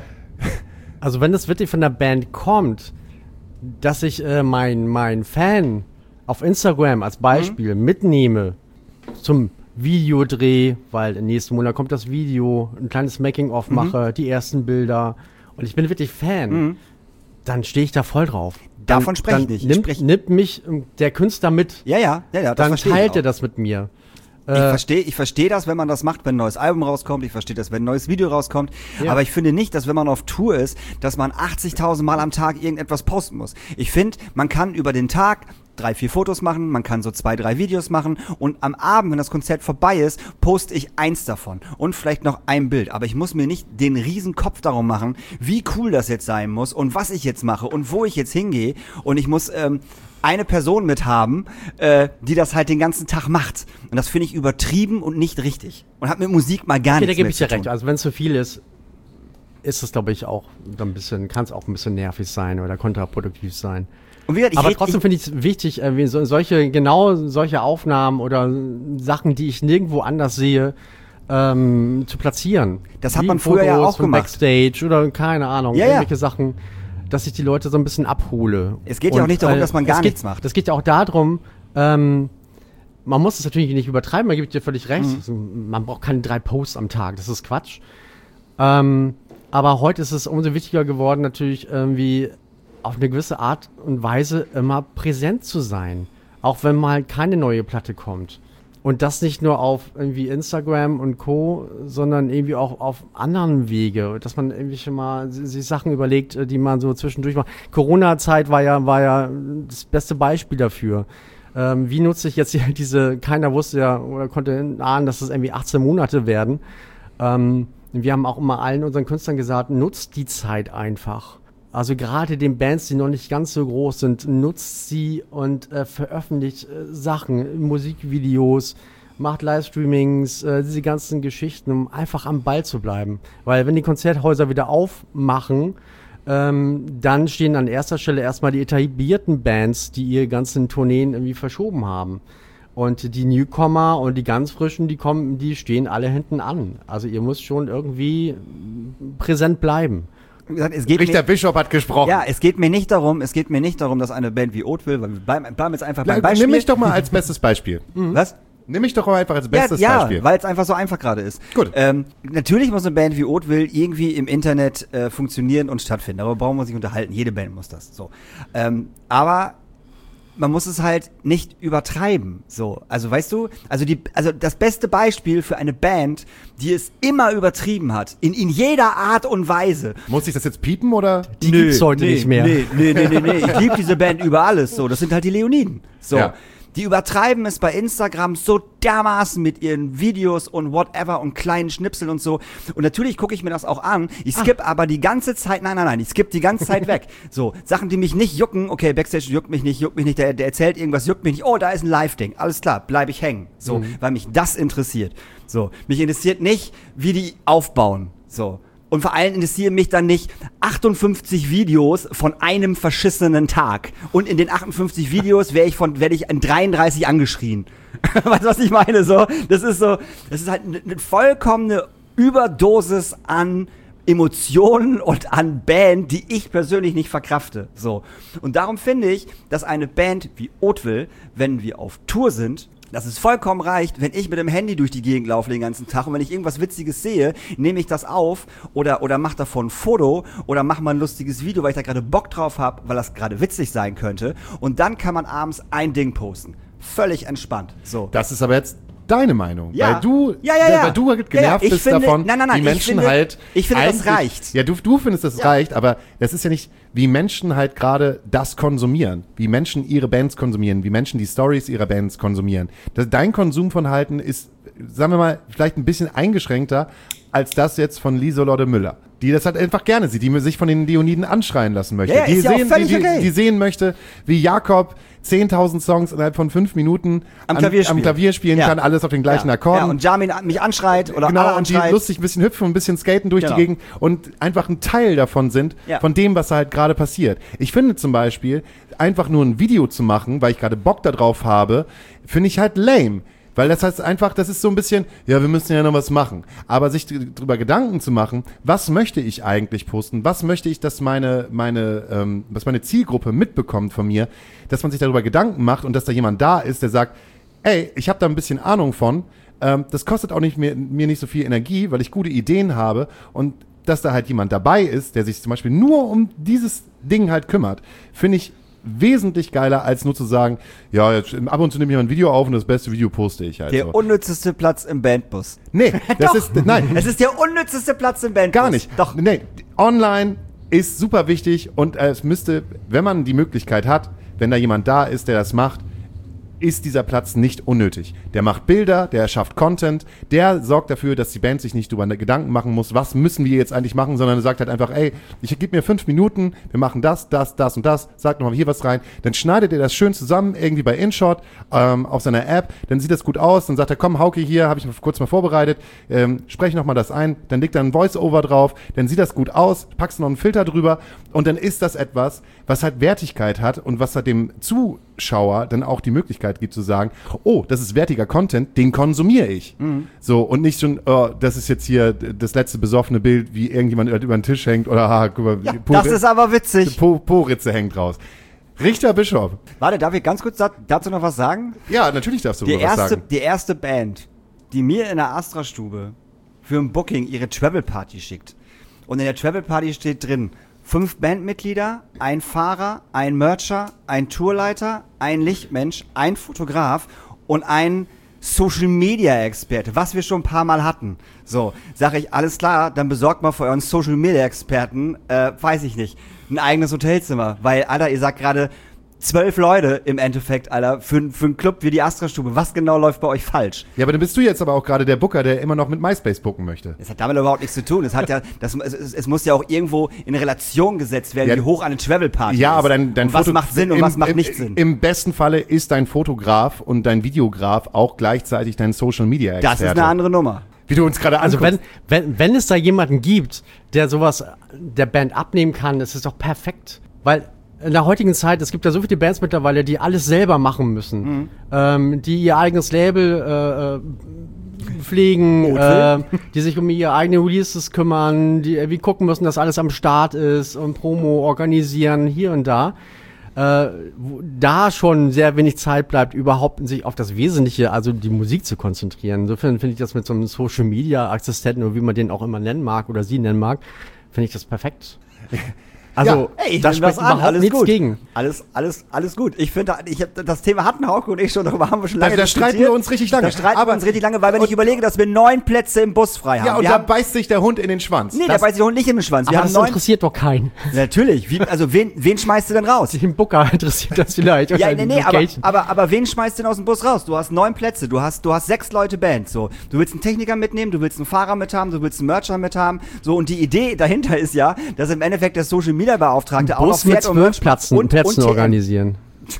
Also wenn das wirklich von der Band kommt, dass ich äh, mein, mein Fan auf Instagram als Beispiel mhm. mitnehme zum Videodreh, weil im nächsten Monat kommt das Video, ein kleines Making-of mhm. mache, die ersten Bilder und ich bin wirklich Fan, mhm. dann stehe ich da voll drauf. Dann, Davon spreche ich nicht. Nimmt, sprech nimmt mich der Künstler mit. Ja, ja, ja, ja. Das dann teilt er das mit mir. Ich äh, verstehe, ich verstehe das, wenn man das macht, wenn ein neues Album rauskommt. Ich verstehe das, wenn ein neues Video rauskommt. Ja. Aber ich finde nicht, dass wenn man auf Tour ist, dass man achtzigtausend Mal am Tag irgendetwas posten muss. Ich finde, man kann über den Tag drei, vier Fotos machen, man kann so zwei, drei Videos machen und am Abend, wenn das Konzert vorbei ist, poste ich eins davon und vielleicht noch ein Bild. Aber ich muss mir nicht den riesen Kopf darum machen, wie cool das jetzt sein muss und was ich jetzt mache und wo ich jetzt hingehe und ich muss ähm, eine Person mit haben, äh, die das halt den ganzen Tag macht. Und das finde ich übertrieben und nicht richtig. Und hat mit Musik mal gar okay, nichts da gebe mehr ich zu dir tun. recht. Also wenn es zu viel ist, ist es, glaube ich, auch ein bisschen, kann es auch ein bisschen nervig sein oder kontraproduktiv sein. Und wie gesagt, ich aber red, trotzdem finde ich es wichtig, äh, wie so, solche, genau solche Aufnahmen oder Sachen, die ich nirgendwo anders sehe, ähm, zu platzieren. Das hat Wie man früher Fotos ja auch von gemacht. Backstage oder keine Ahnung, Ja, ja. irgendwelche Sachen, dass ich die Leute so ein bisschen abhole. Es geht ja auch nicht darum, dass man gar es geht, nichts macht. Es geht ja auch darum, ähm, man muss es natürlich nicht übertreiben, man gibt dir völlig recht. Mhm. Also, man braucht keine drei Posts am Tag, das ist Quatsch. Ähm, aber heute ist es umso wichtiger geworden, natürlich irgendwie auf eine gewisse Art und Weise immer präsent zu sein. Auch wenn mal keine neue Platte kommt. Und das nicht nur auf irgendwie Instagram und Co., sondern irgendwie auch auf anderen Wege. Dass man irgendwie schon mal sich Sachen überlegt, die man so zwischendurch macht. Corona-Zeit war ja, war ja das beste Beispiel dafür. Ähm, wie nutze ich jetzt hier diese, keiner wusste ja oder konnte ahnen, dass das irgendwie achtzehn Monate werden. Ähm, wir haben auch immer allen unseren Künstlern gesagt, nutzt die Zeit einfach. Also gerade den Bands, die noch nicht ganz so groß sind, nutzt sie und äh, veröffentlicht äh, Sachen, Musikvideos, macht Livestreamings, äh, diese ganzen Geschichten, um einfach am Ball zu bleiben. Weil wenn die Konzerthäuser wieder aufmachen, ähm, dann stehen an erster Stelle erstmal die etablierten Bands, die ihre ganzen Tourneen irgendwie verschoben haben. Und die Newcomer und die ganz frischen, die kommen, die stehen alle hinten an. Also ihr müsst schon irgendwie präsent bleiben. Wie gesagt, es geht Richter mir, Bischof hat gesprochen. ja, es geht mir nicht darum, es geht mir nicht darum, dass eine Band wie Hauteville, weil wir bleiben, bleiben jetzt einfach beim Beispiel. Nimm mich doch mal als bestes Beispiel. Was? Nimm mich doch mal einfach als bestes ja, Beispiel. Ja, weil es einfach so einfach gerade ist. Gut. Ähm, natürlich muss eine Band wie Hauteville irgendwie im Internet äh, funktionieren und stattfinden. Darüber brauchen wir sich unterhalten. Jede Band muss das. So. Ähm, aber man muss es halt nicht übertreiben. So, also weißt du, also die, also das beste Beispiel für eine Band, die es immer übertrieben hat, in, in jeder Art und Weise. Muss ich das jetzt piepen oder? Die gibt's heute nee, nicht mehr. Nee, nee, nee, nee, nee. Ich liebe diese Band über alles. So, das sind halt die Leoniden. So. Ja. Die übertreiben es bei Instagram so dermaßen mit ihren Videos und whatever und kleinen Schnipseln und so. Und natürlich gucke ich mir das auch an. Ich skippe ah. aber die ganze Zeit, nein, nein, nein, ich skippe die ganze Zeit weg. So, Sachen, die mich nicht jucken. Okay, Backstage juckt mich nicht, juckt mich nicht. Der, der erzählt irgendwas, juckt mich nicht. Oh, da ist ein Live-Ding. Alles klar, bleibe ich hängen. So, mhm. weil mich das interessiert. So, mich interessiert nicht, wie die aufbauen. So. Und vor allem interessieren mich dann nicht achtundfünfzig Videos von einem verschissenen Tag. Und in den achtundfünfzig Videos werde ich von, werde ich in dreiunddreißig angeschrien. Weißt du, was ich meine? So, das ist so, das ist halt eine, eine vollkommene Überdosis an Emotionen und an Band, die ich persönlich nicht verkrafte. So. Und darum finde ich, dass eine Band wie Hauteville, wenn wir auf Tour sind, dass es vollkommen reicht, wenn ich mit dem Handy durch die Gegend laufe den ganzen Tag und wenn ich irgendwas Witziges sehe, nehme ich das auf oder, oder mache davon ein Foto oder mache mal ein lustiges Video, weil ich da gerade Bock drauf habe, weil das gerade witzig sein könnte. Und dann kann man abends ein Ding posten. Völlig entspannt. So. Das ist aber jetzt deine Meinung, ja. weil du, ja, ja, ja. weil du genervt ja, ja. bist finde, davon, nein, nein, nein, wie Menschen ich finde, halt. Ich finde, das reicht. Ja, du, du findest, das ja. reicht, aber das ist ja nicht, wie Menschen halt gerade das konsumieren, wie Menschen ihre Bands konsumieren, wie Menschen die Stories ihrer Bands konsumieren. Das, dein Konsumverhalten ist, sagen wir mal, vielleicht ein bisschen eingeschränkter als das jetzt von Lieselotte Müller, die das halt einfach gerne sieht, die sich von den Leoniden anschreien lassen möchte, ja, die, ist ja sehen, auch völlig die, okay. die sehen möchte, wie Jakob zehntausend Songs innerhalb von fünf Minuten am Klavier an, spielen, am Klavier spielen ja. kann, alles auf den gleichen ja. Akkorden. Ja, und Jamin mich anschreit oder genau, alle und die anschreit. lustig ein bisschen hüpfen und ein bisschen skaten durch genau. die Gegend und einfach ein Teil davon sind, ja. von dem, was da halt gerade passiert. Ich finde zum Beispiel, einfach nur ein Video zu machen, weil ich gerade Bock darauf habe, finde ich halt lame. Weil das heißt einfach, das ist so ein bisschen, ja, wir müssen ja noch was machen. Aber sich darüber Gedanken zu machen, was möchte ich eigentlich posten? Was möchte ich, dass meine, meine, ähm, was meine Zielgruppe mitbekommt von mir? Dass man sich darüber Gedanken macht und dass da jemand da ist, der sagt, ey, ich habe da ein bisschen Ahnung von. Ähm, das kostet auch nicht mir, mir nicht so viel Energie, weil ich gute Ideen habe. Und dass da halt jemand dabei ist, der sich zum Beispiel nur um dieses Ding halt kümmert, finde ich wesentlich geiler, als nur zu sagen, ja, jetzt, ab und zu nehme ich mal ein Video auf und das beste Video poste ich halt. Der so. unnützeste Platz im Bandbus. Nee, das Doch. ist, nein. Es ist der unnützeste Platz im Bandbus. Gar nicht. Doch. Nee, online ist super wichtig und äh, es müsste, wenn man die Möglichkeit hat, wenn da jemand da ist, der das macht, ist dieser Platz nicht unnötig. Der macht Bilder, der erschafft Content, der sorgt dafür, dass die Band sich nicht darüber Gedanken machen muss, was müssen wir jetzt eigentlich machen, sondern er sagt halt einfach, ey, ich gebe mir fünf Minuten, wir machen das, das, das und das, sagt nochmal hier was rein, dann schneidet er das schön zusammen, irgendwie bei InShot, ähm, auf seiner App, dann sieht das gut aus, dann sagt er, komm, Hauke, hier, habe ich noch kurz mal vorbereitet, ähm, spreche nochmal das ein, dann legt er ein Voice-Over drauf, dann sieht das gut aus, packst noch einen Filter drüber und dann ist das etwas, was halt Wertigkeit hat und was halt dem Zuschauer dann auch die Möglichkeit gibt zu sagen, oh, das ist wertiger Content, den konsumiere ich. Mhm. So, und nicht schon, oh, das ist jetzt hier das letzte besoffene Bild, wie irgendjemand über den Tisch hängt oder, ah, guck mal, ja, Po- das ist aber witzig. Po- Po-Ritze hängt raus. Richter Bischof. Warte, darf ich ganz kurz da, dazu noch was sagen? Ja, natürlich darfst du Die noch was erste, sagen. die erste Band, die mir in der Astra-Stube für ein Booking ihre Travel-Party schickt. Und in der Travel-Party steht drin, fünf Bandmitglieder, ein Fahrer, ein Mercher, ein Tourleiter, ein Lichtmensch, ein Fotograf und ein Social-Media-Experte, was wir schon ein paar Mal hatten. So, sage ich, alles klar, dann besorgt mal für euren Social-Media-Experten, äh, weiß ich nicht, ein eigenes Hotelzimmer. Weil, Alter, ihr sagt gerade, zwölf Leute im Endeffekt, Alter, für, für einen Club wie die Astra-Stube. Was genau läuft bei euch falsch? Ja, aber dann bist du jetzt aber auch gerade der Booker, der immer noch mit MySpace booken möchte. Das hat damit überhaupt nichts zu tun. Es hat ja, das, es, es, es muss ja auch irgendwo in Relation gesetzt werden, Ja, wie hoch eine Travel-Party Ja, ist. aber dein, dein und was Foto- macht Sinn und im, was macht im, nicht Sinn. Im besten Falle ist dein Fotograf und dein Videograf auch gleichzeitig dein Social-Media-Experte. Das ist eine andere Nummer. Wie du uns gerade Also anguckst. wenn, wenn, wenn es da jemanden gibt, der sowas der Band abnehmen kann, ist es doch perfekt. Weil in der heutigen Zeit, es gibt ja so viele Bands mittlerweile, die alles selber machen müssen. Mhm. Ähm, die ihr eigenes Label äh, äh, pflegen, äh, die sich um ihre eigenen Releases kümmern, die irgendwie gucken müssen, dass alles am Start ist und Promo organisieren, hier und da. Äh, wo da schon sehr wenig Zeit bleibt, überhaupt sich auf das Wesentliche, also die Musik zu konzentrieren. Insofern finde ich das mit so einem Social-Media-Assistenten oder wie man den auch immer nennen mag oder sie nennen mag, finde ich das perfekt. Also, Ja, ey, da nimm spricht das an, überhaupt alles nichts gut. gegen. Alles, alles, alles gut. Ich finde, ich hab, das Thema hatten Hauke und ich schon, darüber haben wir schon Da, lange da streiten wir uns richtig lange. Da streiten Aber- wir uns richtig lange, weil wenn und- ich überlege, dass wir neun Plätze im Bus frei haben. Ja, und wir da haben, beißt sich der Hund in den Schwanz. nee, Das- der beißt sich auch nicht in den Schwanz. Wir Aber haben das neun. interessiert doch keinen. Natürlich. Wie, also wen, wen schmeißt du denn raus? Den Booker interessiert das vielleicht. Ja, Oder nee, die nee, aber, Location. aber, aber wen schmeißt du denn aus dem Bus raus? Du hast neun Plätze, du hast, du hast sechs Leute Band, so. Du willst einen Techniker mitnehmen, du willst einen Fahrer mithaben, du willst einen Mercher mithaben, so. Und die Idee dahinter ist ja, dass im Endeffekt der Social Media Beauftragte auch noch Bus mit fährt und zwölf Merch Plätzen, und, Plätzen und T M. organisieren.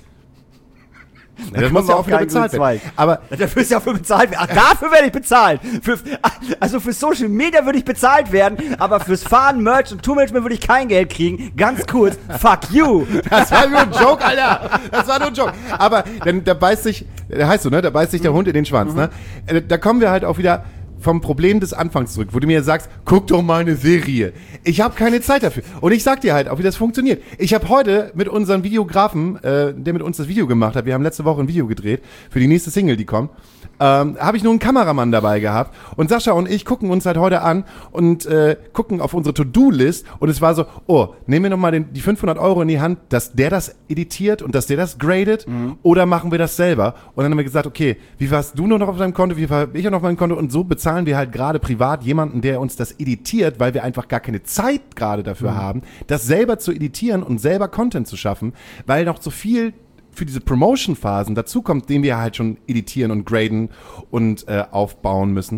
Ja, das kommen muss wir ja auf auch wieder keinen bezahlt grünen werden. Zweig. Aber Dafür ist ja für bezahlt werden. Ach, dafür werde ich bezahlt. Für, also für Social Media würde ich bezahlt werden, aber fürs Fahren, Merch und Tourmanagement würde ich kein Geld kriegen. Ganz kurz, fuck you. das war nur ein Joke, Alter. Das war nur ein Joke. Aber dann, da beißt sich, da heißt so, ne, da beißt sich der Hund in den Schwanz, ne? Äh, Da kommen wir halt auch wieder vom Problem des Anfangs zurück, wo du mir sagst, guck doch mal eine Serie. Ich habe keine Zeit dafür. Und ich sag dir halt auch, wie das funktioniert. Ich habe heute mit unserem Videografen, äh, der mit uns das Video gemacht hat, wir haben letzte Woche ein Video gedreht für die nächste Single, die kommt, ähm, habe ich nur einen Kameramann dabei gehabt. Und Sascha und ich gucken uns halt heute an und äh, gucken auf unsere To-Do-List. Und es war so, oh, nehmen wir nochmal die fünfhundert Euro in die Hand, dass der das editiert und dass der das gradet, Mhm. oder machen wir das selber? Und dann haben wir gesagt, okay, wie warst du nur noch auf deinem Konto, wie war ich noch auf meinem Konto? Und so bezahlen wir halt gerade privat jemanden, der uns das editiert, weil wir einfach gar keine Zeit gerade dafür Mhm. haben, das selber zu editieren und selber Content zu schaffen, weil noch so viel für diese Promotion-Phasen dazukommt, den wir halt schon editieren und graden und äh, aufbauen müssen.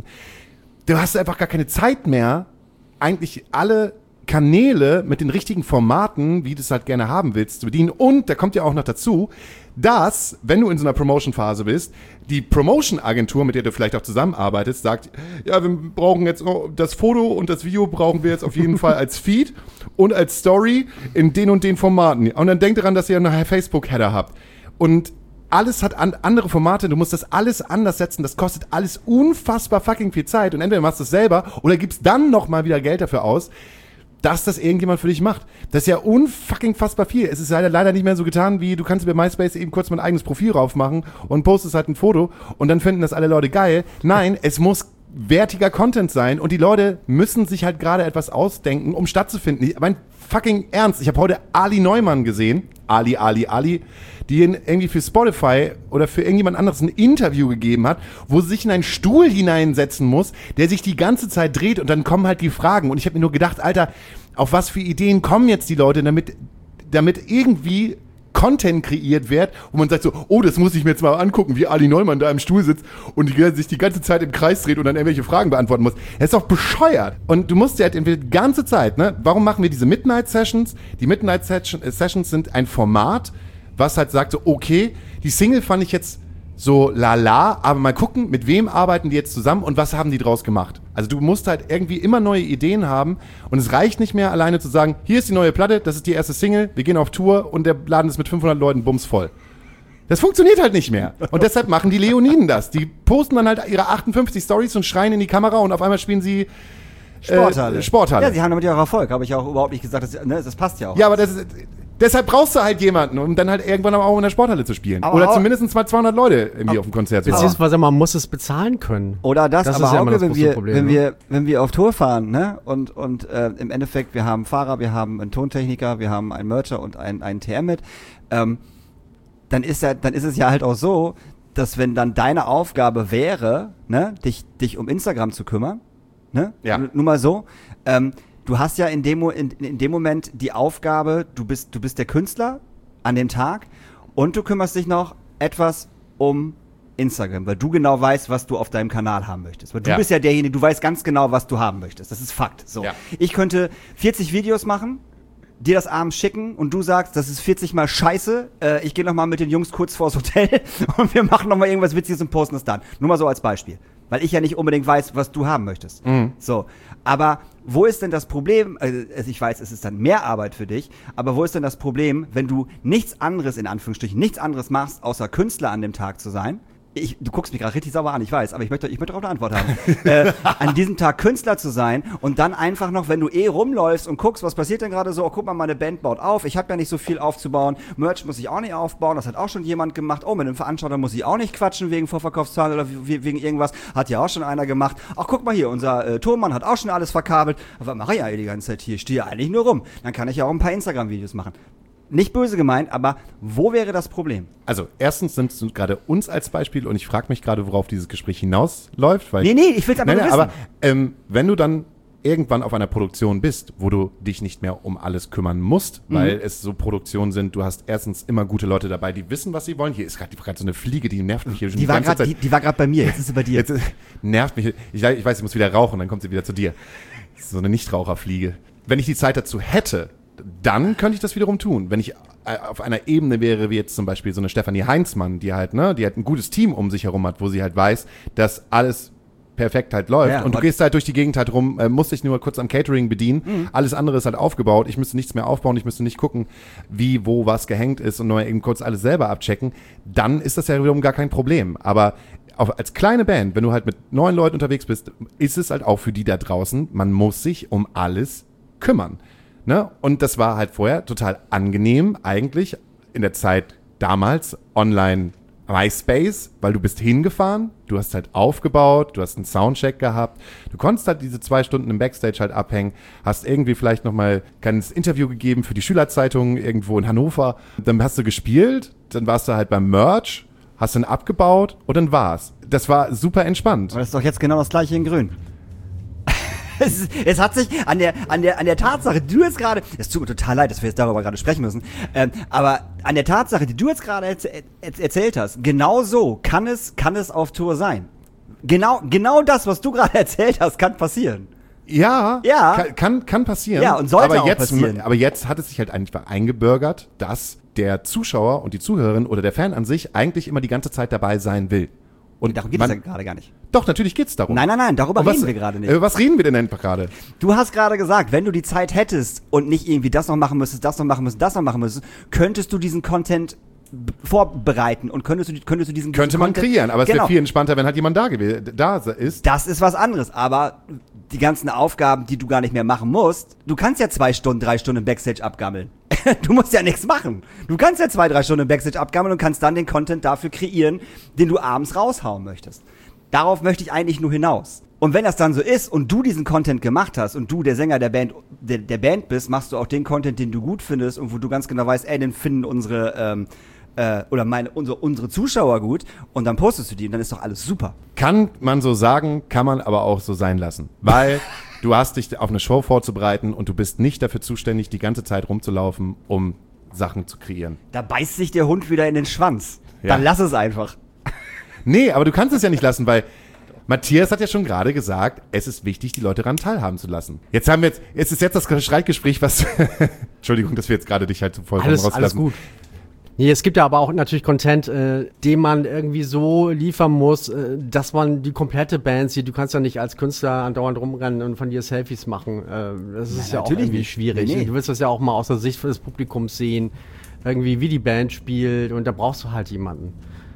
Du hast einfach gar keine Zeit mehr, eigentlich alle Kanäle mit den richtigen Formaten, wie du es halt gerne haben willst, zu bedienen. Und da kommt ja auch noch dazu, dass, wenn du in so einer Promotion-Phase bist, die Promotion-Agentur, mit der du vielleicht auch zusammenarbeitest, sagt, ja, wir brauchen jetzt noch das Foto und das Video brauchen wir jetzt auf jeden Fall als Feed und als Story in den und den Formaten. Und dann denkt daran, dass ihr einen Facebook-Header habt. Und alles hat an, andere Formate, du musst das alles anders setzen, das kostet alles unfassbar fucking viel Zeit und entweder machst du es selber oder gibst dann nochmal wieder Geld dafür aus, dass das irgendjemand für dich macht. Das ist ja unfucking fassbar viel. Es ist leider, leider nicht mehr so getan, wie du kannst bei MySpace eben kurz mal ein eigenes Profil raufmachen und postest halt ein Foto und dann finden das alle Leute geil. Nein, es muss wertiger Content sein und die Leute müssen sich halt gerade etwas ausdenken, um stattzufinden. Ich mein fucking Ernst, ich habe heute Ali Neumann gesehen, Ali, Ali, Ali, die ihn irgendwie für Spotify oder für irgendjemand anderes ein Interview gegeben hat, wo sie sich in einen Stuhl hineinsetzen muss, der sich die ganze Zeit dreht und dann kommen halt die Fragen. Und ich habe mir nur gedacht, Alter, auf was für Ideen kommen jetzt die Leute, damit, damit irgendwie Content kreiert wird, wo man sagt so, oh, das muss ich mir jetzt mal angucken, wie Ali Neumann da im Stuhl sitzt und die, sich die ganze Zeit im Kreis dreht und dann irgendwelche Fragen beantworten muss. Das ist doch bescheuert. Und du musst ja halt entweder die ganze Zeit, ne, warum machen wir diese Midnight Sessions? Die Midnight Session, äh, Sessions sind ein Format, was halt sagt so, okay, die Single fand ich jetzt so lala, aber mal gucken, mit wem arbeiten die jetzt zusammen und was haben die draus gemacht. Also du musst halt irgendwie immer neue Ideen haben und es reicht nicht mehr alleine zu sagen, hier ist die neue Platte, das ist die erste Single, wir gehen auf Tour und der Laden ist mit fünfhundert Leuten bumsvoll. Das funktioniert halt nicht mehr. Und deshalb machen die Leoniden das. Die posten dann halt ihre achtundfünfzig Stories und schreien in die Kamera und auf einmal spielen sie Sporthalle. Äh, Sporthalle. Ja, sie haben damit ja auch Erfolg. Habe ich auch überhaupt nicht gesagt. Das, ne, das passt ja auch. Ja, aber das ist, deshalb brauchst du halt jemanden, um dann halt irgendwann auch in der Sporthalle zu spielen. Aber Oder auch- zumindest mal zweihundert Leute irgendwie auf dem Konzert zu haben. Beziehungsweise man muss es bezahlen können. Oder das, Das aber ist ja immer Hauke, das wenn große wir, Problem, wenn ne? wir, wenn wir auf Tour fahren, ne, und, und, äh, im Endeffekt, wir haben Fahrer, wir haben einen Tontechniker, wir haben einen Mercher und einen, einen T M mit, ähm, dann ist ja, dann ist es ja halt auch so, dass wenn dann deine Aufgabe wäre, ne, dich, dich um Instagram zu kümmern, ne, Ja. N- nur mal so, ähm, du hast ja in dem, Mo- in, in dem Moment die Aufgabe, du bist, du bist der Künstler an dem Tag und du kümmerst dich noch etwas um Instagram, weil du genau weißt, was du auf deinem Kanal haben möchtest. Weil du Ja. bist ja derjenige, du weißt ganz genau, was du haben möchtest. Das ist Fakt. So. Ja. Ich könnte vierzig Videos machen, dir das abends schicken und du sagst, das ist vierzig mal scheiße, äh, ich gehe noch mal mit den Jungs kurz vors Hotel und wir machen noch mal irgendwas Witziges und posten es dann. Nur mal so als Beispiel. Weil ich ja nicht unbedingt weiß, was du haben möchtest. Mhm. So, aber wo ist denn das Problem, also ich weiß, es ist dann mehr Arbeit für dich, aber wo ist denn das Problem, wenn du nichts anderes, in Anführungsstrichen, nichts anderes machst, außer Künstler an dem Tag zu sein, ich, du guckst mich gerade richtig sauer an, ich weiß, aber ich möchte, ich möchte auch eine Antwort haben. äh, an diesem Tag Künstler zu sein und dann einfach noch, wenn du eh rumläufst und guckst, was passiert denn gerade so, oh, guck mal, meine Band baut auf, ich habe ja nicht so viel aufzubauen, Merch muss ich auch nicht aufbauen, das hat auch schon jemand gemacht, oh, mit einem Veranstalter muss ich auch nicht quatschen wegen Vorverkaufszahlen oder wegen irgendwas, hat ja auch schon einer gemacht. Ach, guck mal hier, unser äh, Tonmann hat auch schon alles verkabelt. Was mache ich eigentlich die ganze Zeit hier? Ich stehe eigentlich nur rum. Dann kann ich ja auch ein paar Instagram-Videos machen. Nicht böse gemeint, aber wo wäre das Problem? Also, erstens nimmst du gerade uns als Beispiel und ich frage mich gerade, worauf dieses Gespräch hinausläuft. Weil nee, nee, ich will's aber nein, nur nein, wissen. Aber ähm, wenn du dann irgendwann auf einer Produktion bist, wo du dich nicht mehr um alles kümmern musst, mhm. weil es so Produktionen sind, du hast erstens immer gute Leute dabei, die wissen, was sie wollen. Hier ist gerade so eine Fliege, die nervt mich hier schon die, die war ganze grad, Zeit. Die, die war gerade bei mir, jetzt ist sie bei dir. Jetzt äh, nervt mich. Ich, ich weiß, ich muss wieder rauchen, dann kommt sie wieder zu dir. So eine Nichtraucherfliege. Wenn ich die Zeit dazu hätte, dann könnte ich das wiederum tun. Wenn ich auf einer Ebene wäre, wie jetzt zum Beispiel so eine Stefanie Heinzmann, die halt, ne, die halt ein gutes Team um sich herum hat, wo sie halt weiß, dass alles perfekt halt läuft. Ja, und du gehst halt durch die Gegend halt rum, äh, musst dich nur kurz am Catering bedienen. Mhm. Alles andere ist halt aufgebaut. Ich müsste nichts mehr aufbauen. Ich müsste nicht gucken, wie, wo, was gehängt ist und nur eben kurz alles selber abchecken. Dann ist das ja wiederum gar kein Problem. Aber auch als kleine Band, wenn du halt mit neun Leuten unterwegs bist, ist es halt auch für die da draußen, man muss sich um alles kümmern. Ne? Und das war halt vorher total angenehm eigentlich in der Zeit damals online MySpace, weil du bist hingefahren, du hast halt aufgebaut, du hast einen Soundcheck gehabt, du konntest halt diese zwei Stunden im Backstage halt abhängen, hast irgendwie vielleicht nochmal ein kleines Interview gegeben für die Schülerzeitung irgendwo in Hannover, dann hast du gespielt, dann warst du halt beim Merch, hast dann abgebaut und dann war's. Das war super entspannt. Aber das ist doch jetzt genau das gleiche in Grün. Es, es hat sich an der, an der, an der Tatsache, die du jetzt gerade, es tut mir total leid, dass wir jetzt darüber gerade sprechen müssen, ähm, aber an der Tatsache, die du jetzt gerade erz, erz, erzählt hast, genau so kann es, kann es auf Tour sein. Genau, genau das, was du gerade erzählt hast, kann passieren. Ja, ja. Kann, kann, kann passieren. Ja, und sollte aber auch jetzt, passieren. Aber jetzt hat es sich halt einfach eingebürgert, dass der Zuschauer und die Zuhörerin oder der Fan an sich eigentlich immer die ganze Zeit dabei sein will. Und darum geht es ja gerade gar nicht. Doch, natürlich geht's darum. Nein, nein, nein, darüber was, reden wir gerade nicht. Äh, was reden wir denn einfach gerade? Du hast gerade gesagt, wenn du die Zeit hättest und nicht irgendwie das noch machen müsstest, das noch machen müsstest, das noch machen müsstest, könntest du diesen Content b- vorbereiten und könntest du, könntest du diesen Könnte diesen man Content, kreieren, aber es genau. wäre viel entspannter, wenn halt jemand da, gew- da ist. Das ist was anderes, aber die ganzen Aufgaben, die du gar nicht mehr machen musst, du kannst ja zwei Stunden, drei Stunden im Backstage abgammeln. Du musst ja nichts machen. Du kannst ja zwei, drei Stunden im Backstage abgammeln und kannst dann den Content dafür kreieren, den du abends raushauen möchtest. Darauf möchte ich eigentlich nur hinaus. Und wenn das dann so ist und du diesen Content gemacht hast und du der Sänger der Band, der, der Band bist, machst du auch den Content, den du gut findest und wo du ganz genau weißt, ey, den finden unsere, ähm, äh, oder meine, unsere, unsere Zuschauer gut und dann postest du die und dann ist doch alles super. Kann man so sagen, kann man aber auch so sein lassen. Weil du hast dich auf eine Show vorzubereiten und du bist nicht dafür zuständig, die ganze Zeit rumzulaufen, um Sachen zu kreieren. Da beißt sich der Hund wieder in den Schwanz. Ja. Dann lass es einfach. Nee, aber du kannst es ja nicht lassen, weil Matthias hat ja schon gerade gesagt, es ist wichtig, die Leute daran teilhaben zu lassen. Jetzt haben wir jetzt, jetzt ist jetzt das Streitgespräch, was, Entschuldigung, dass wir jetzt gerade dich halt so vollkommen Alles, rauslassen. alles gut. Nee, es gibt ja aber auch natürlich Content, äh, den man irgendwie so liefern muss, äh, dass man die komplette Band sieht. Du kannst ja nicht als Künstler andauernd rumrennen und von dir Selfies machen. Äh, das ist ja, ja auch irgendwie nicht. schwierig. Nee, nee. Du willst das ja auch mal aus der Sicht des Publikums sehen, irgendwie wie die Band spielt und da brauchst du halt jemanden,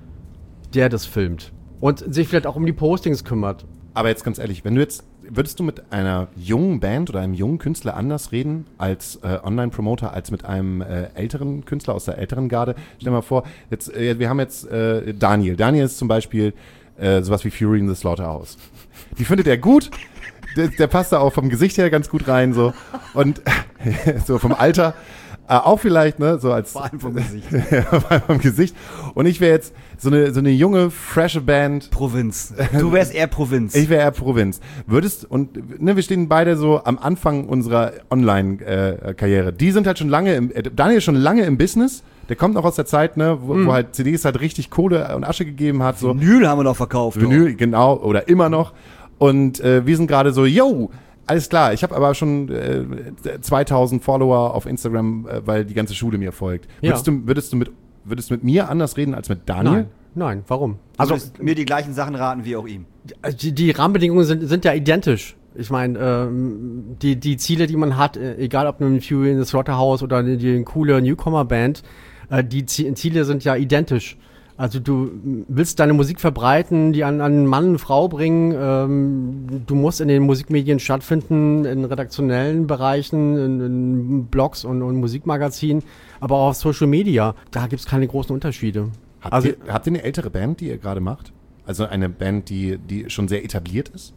der das filmt und sich vielleicht auch um die Postings kümmert. Aber jetzt ganz ehrlich, wenn du jetzt, würdest du mit einer jungen Band oder einem jungen Künstler anders reden als äh, Online-Promoter, als mit einem äh, älteren Künstler aus der älteren Garde? Stell dir mal vor, jetzt, äh, wir haben jetzt äh, Daniel. Daniel ist zum Beispiel äh, sowas wie Fury in the Slaughterhouse. Die findet er gut, der, der passt da auch vom Gesicht her ganz gut rein so und so vom Alter. Äh, auch vielleicht, ne, so als... Vor allem vom Gesicht. Vor allem vom Gesicht. Und ich wäre jetzt so eine, so eine junge, frische Band. Provinz. Du wärst eher Provinz. Ich wäre eher Provinz. Würdest, und ne, wir stehen beide so am Anfang unserer Online-Karriere. Äh, Die sind halt schon lange, im, äh, Daniel ist schon lange im Business. Der kommt noch aus der Zeit, ne, wo, mm. wo halt C Ds halt richtig Kohle und Asche gegeben hat. So. Vinyl haben wir noch verkauft. Vinyl, genau, oder immer noch. Und äh, wir sind gerade so, yo, alles klar, ich habe aber schon äh, zweitausend Follower auf Instagram, äh, weil die ganze Schule mir folgt. Ja. Würdest du, würdest du mit, würdest du mit mir anders reden als mit Daniel? Nein, nein, warum? Also mir die gleichen Sachen raten wie auch ihm. Die, die Rahmenbedingungen sind, sind ja identisch. Ich meine, ähm, die, die Ziele, die man hat, äh, egal ob nun Fury in the Slaughterhouse oder die, die coole Newcomer-Band, äh, die Ziele sind ja identisch. Also du willst deine Musik verbreiten, die an, an Mann und Frau bringen. Ähm, du musst in den Musikmedien stattfinden, in redaktionellen Bereichen, in, in Blogs und, und Musikmagazinen, aber auch auf Social Media. Da gibt es keine großen Unterschiede. Habt, Also- ihr, habt ihr eine ältere Band, die ihr gerade macht? Also eine Band, die, die schon sehr etabliert ist?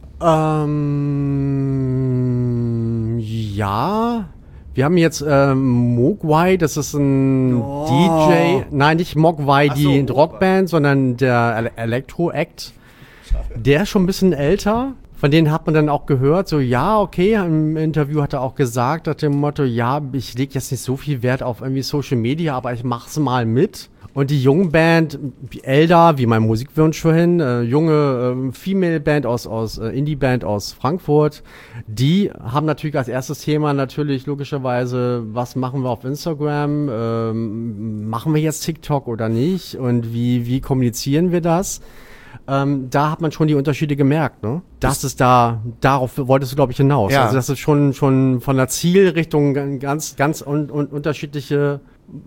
Ähm, ja. Wir haben jetzt ähm, Mogwai, das ist ein Oh. D J. Nein, nicht Mogwai, Ach die so, Rockband, sondern der Ele- Electro-Act. Der ist schon ein bisschen älter. Von denen hat man dann auch gehört, so ja, okay, im Interview hat er auch gesagt, nach dem Motto, ja, ich lege jetzt nicht so viel Wert auf irgendwie Social Media, aber ich mach's mal mit. Und die junge Band, wie Elda, wie mein Musikwunsch vorhin, äh, junge äh, Female-Band aus, aus äh, Indie-Band aus Frankfurt, die haben natürlich als erstes Thema natürlich logischerweise, was machen wir auf Instagram, ähm, machen wir jetzt TikTok oder nicht und wie, wie kommunizieren wir das? Ähm, da hat man schon die Unterschiede gemerkt, ne? Das ist da, darauf wolltest du, glaube ich, hinaus. Ja. Also, dass es schon, schon von der Zielrichtung ganz, ganz un, un, unterschiedliche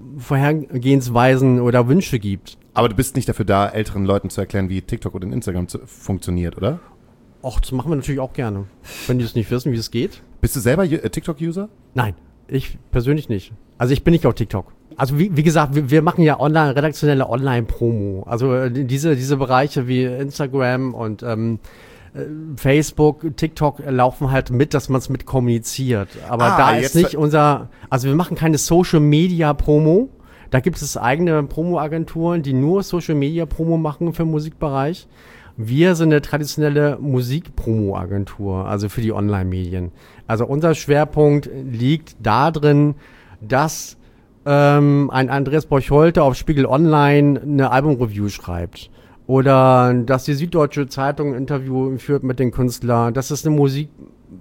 Vorhergehensweisen oder Wünsche gibt. Aber du bist nicht dafür da, älteren Leuten zu erklären, wie TikTok und Instagram zu, funktioniert, oder? Och, das machen wir natürlich auch gerne. Wenn die es nicht wissen, wie es geht. Bist du selber äh, TikTok-User? Nein, ich persönlich nicht. Also ich bin nicht auf TikTok. Also wie, wie gesagt, wir, wir machen ja online, redaktionelle Online-Promo. Also äh, diese, diese Bereiche wie Instagram und ähm, äh, Facebook, TikTok äh, laufen halt mit, dass man es mit kommuniziert. Aber Ah, da jetzt ist nicht ver- unser, also wir machen keine Social-Media-Promo. Da gibt es eigene Promo-Agenturen, die nur Social-Media-Promo machen für den Musikbereich. Wir sind eine traditionelle Musik-Promo-Agentur, also für die Online-Medien. Also unser Schwerpunkt liegt darin, dass ähm, ein Andreas Borcholter auf Spiegel Online eine Album-Review schreibt. Oder dass die Süddeutsche Zeitung ein Interview führt mit den Künstlern. Das ist eine Musik,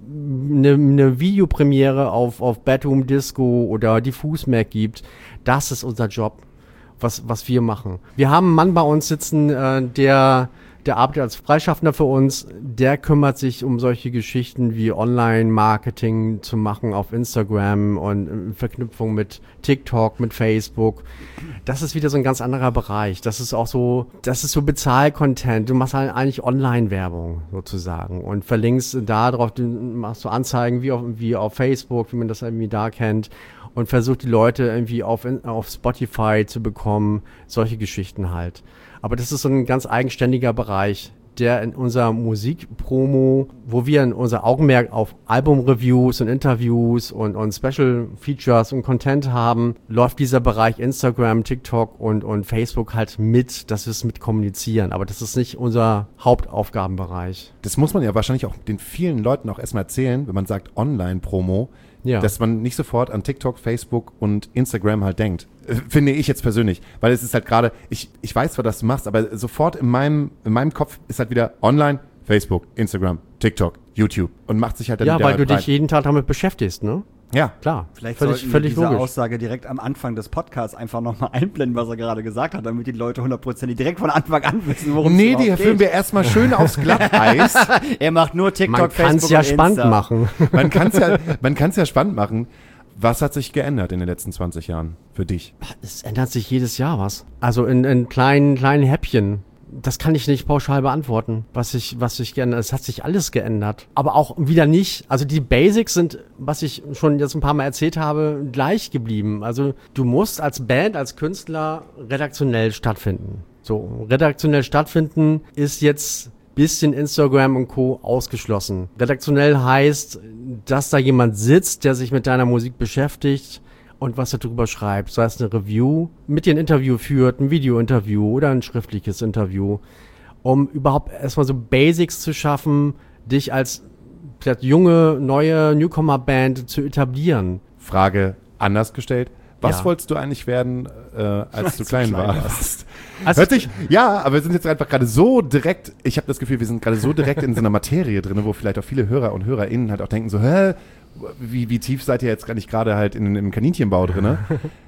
eine, eine Videopremiere auf, auf Bedroom Disco oder Diffus Mac gibt. Das ist unser Job, was, was wir machen. Wir haben einen Mann bei uns sitzen, äh, der, der arbeitet als Freischaffender für uns. Der kümmert sich um solche Geschichten wie Online-Marketing zu machen auf Instagram und in Verknüpfung mit TikTok, mit Facebook. Das ist wieder so ein ganz anderer Bereich. Das ist auch so, das ist so Bezahl-Content. Du machst halt eigentlich Online-Werbung sozusagen und verlinkst da drauf, du machst so Anzeigen wie auf, wie auf Facebook, wie man das irgendwie da kennt und versucht die Leute irgendwie auf, auf Spotify zu bekommen. Solche Geschichten halt. Aber das ist so ein ganz eigenständiger Bereich, der in unserer Musikpromo, wo wir in unser Augenmerk auf Albumreviews und Interviews und, und Special Features und Content haben, läuft dieser Bereich Instagram, TikTok und, und Facebook halt mit, dass wir es mit kommunizieren. Aber das ist nicht unser Hauptaufgabenbereich. Das muss man ja wahrscheinlich auch den vielen Leuten auch erstmal erzählen, wenn man sagt Online-Promo, Ja. dass man nicht sofort an TikTok, Facebook und Instagram halt denkt. Äh, Finde ich jetzt persönlich. Weil es ist halt gerade, ich, ich weiß zwar, dass du machst, aber sofort in meinem, in meinem Kopf ist halt wieder online, Facebook, Instagram, TikTok, YouTube und macht sich halt dann Ja, wieder weil du breit. dich jeden Tag damit beschäftigst, ne? Ja, Klar. Vielleicht völlig, sollten völlig wir diese logisch. Aussage direkt am Anfang des Podcasts einfach nochmal einblenden, was er gerade gesagt hat, damit die Leute hundertprozentig direkt von Anfang an wissen, worum nee, es die überhaupt führen geht. wir erstmal schön aufs Glatteis. Er macht nur TikTok, Man kann Facebook es ja und spannend Insta. machen. Man kann es ja, man kann's ja spannend machen. Was hat sich geändert in den letzten zwanzig Jahren für dich? Es ändert sich jedes Jahr was. Also in, in kleinen, kleinen Häppchen. Das kann ich nicht pauschal beantworten, was sich, was sich geändert. Es hat sich alles geändert. Aber auch wieder nicht. Also die Basics sind, was ich schon jetzt ein paar Mal erzählt habe, gleich geblieben. Also du musst als Band, als Künstler redaktionell stattfinden. So, redaktionell stattfinden ist jetzt bisschen Instagram und Co. ausgeschlossen. Redaktionell heißt, dass da jemand sitzt, der sich mit deiner Musik beschäftigt und was er drüber schreibt. Sei es eine Review, mit dir ein Interview führt, ein Video-Interview oder ein schriftliches Interview, um überhaupt erstmal so Basics zu schaffen, dich als vielleicht junge, neue Newcomer-Band zu etablieren. Frage anders gestellt. Was Ja. wolltest du eigentlich werden, äh, als du klein warst? Also, Hört sich, ja, aber wir sind jetzt einfach gerade so direkt, ich habe das Gefühl, wir sind gerade so direkt in so einer Materie drin, wo vielleicht auch viele Hörer und HörerInnen halt auch denken so, hä, wie, wie tief seid ihr jetzt gar nicht gerade halt in, im Kaninchenbau drin?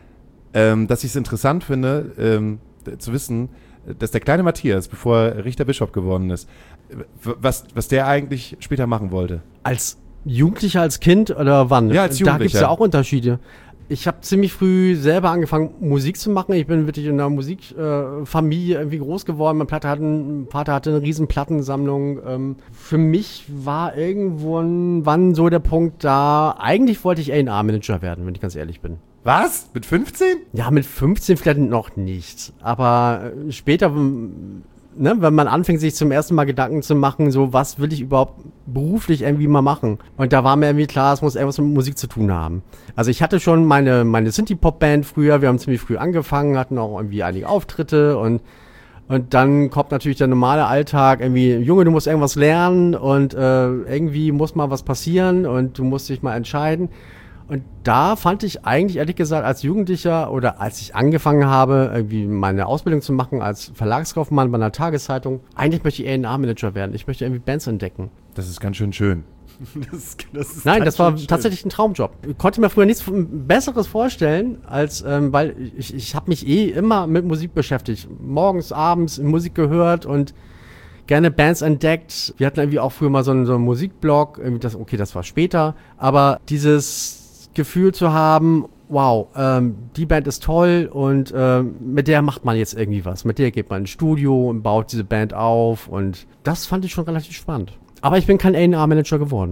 ähm, dass ich es interessant finde, ähm, zu wissen, dass der kleine Matthias, bevor er Richter Bischof geworden ist, w- was, was der eigentlich später machen wollte. als Jugendlicher, als Kind oder wann? Ja, als Da gibt es Jugendlicher. ja auch Unterschiede. Ich habe ziemlich früh selber angefangen, Musik zu machen. Ich bin wirklich in einer Musikfamilie äh, Familie irgendwie groß geworden. Mein Vater hatte, ein, Vater hatte eine riesen Plattensammlung. Ähm, für mich war irgendwann so der Punkt da, eigentlich wollte ich A und R-Manager werden, wenn ich ganz ehrlich bin. Was? Mit fünfzehn? Ja, mit fünfzehn vielleicht noch nicht. Aber äh, später, ne, wenn man anfängt, sich zum ersten Mal Gedanken zu machen, so, was will ich überhaupt beruflich irgendwie mal machen? Und da war mir irgendwie klar, es muss irgendwas mit Musik zu tun haben. Also ich hatte schon meine, meine Synthie-Pop-Band früher, wir haben ziemlich früh angefangen, hatten auch irgendwie einige Auftritte und und dann kommt natürlich der normale Alltag, irgendwie, Junge, du musst irgendwas lernen und äh, irgendwie muss mal was passieren und du musst dich mal entscheiden. Und da fand ich eigentlich, ehrlich gesagt, als Jugendlicher oder als ich angefangen habe, irgendwie meine Ausbildung zu machen als Verlagskaufmann bei einer Tageszeitung, eigentlich möchte ich A und R-Manager werden. Ich möchte irgendwie Bands entdecken. Das ist ganz schön schön. Das, das ist Nein, ganz das war schön tatsächlich ein Traumjob. Ich konnte mir früher nichts Besseres vorstellen, als ähm, weil ich, ich habe mich eh immer mit Musik beschäftigt. Morgens, abends Musik gehört und gerne Bands entdeckt. Wir hatten irgendwie auch früher mal so einen, so einen Musikblog. Irgendwie das, okay, das war später. Aber dieses Gefühl zu haben, wow, ähm, die Band ist toll und ähm, mit der macht man jetzt irgendwie was. Mit der geht man ins Studio und baut diese Band auf und das fand ich schon relativ spannend. Aber ich bin kein A und R-Manager geworden.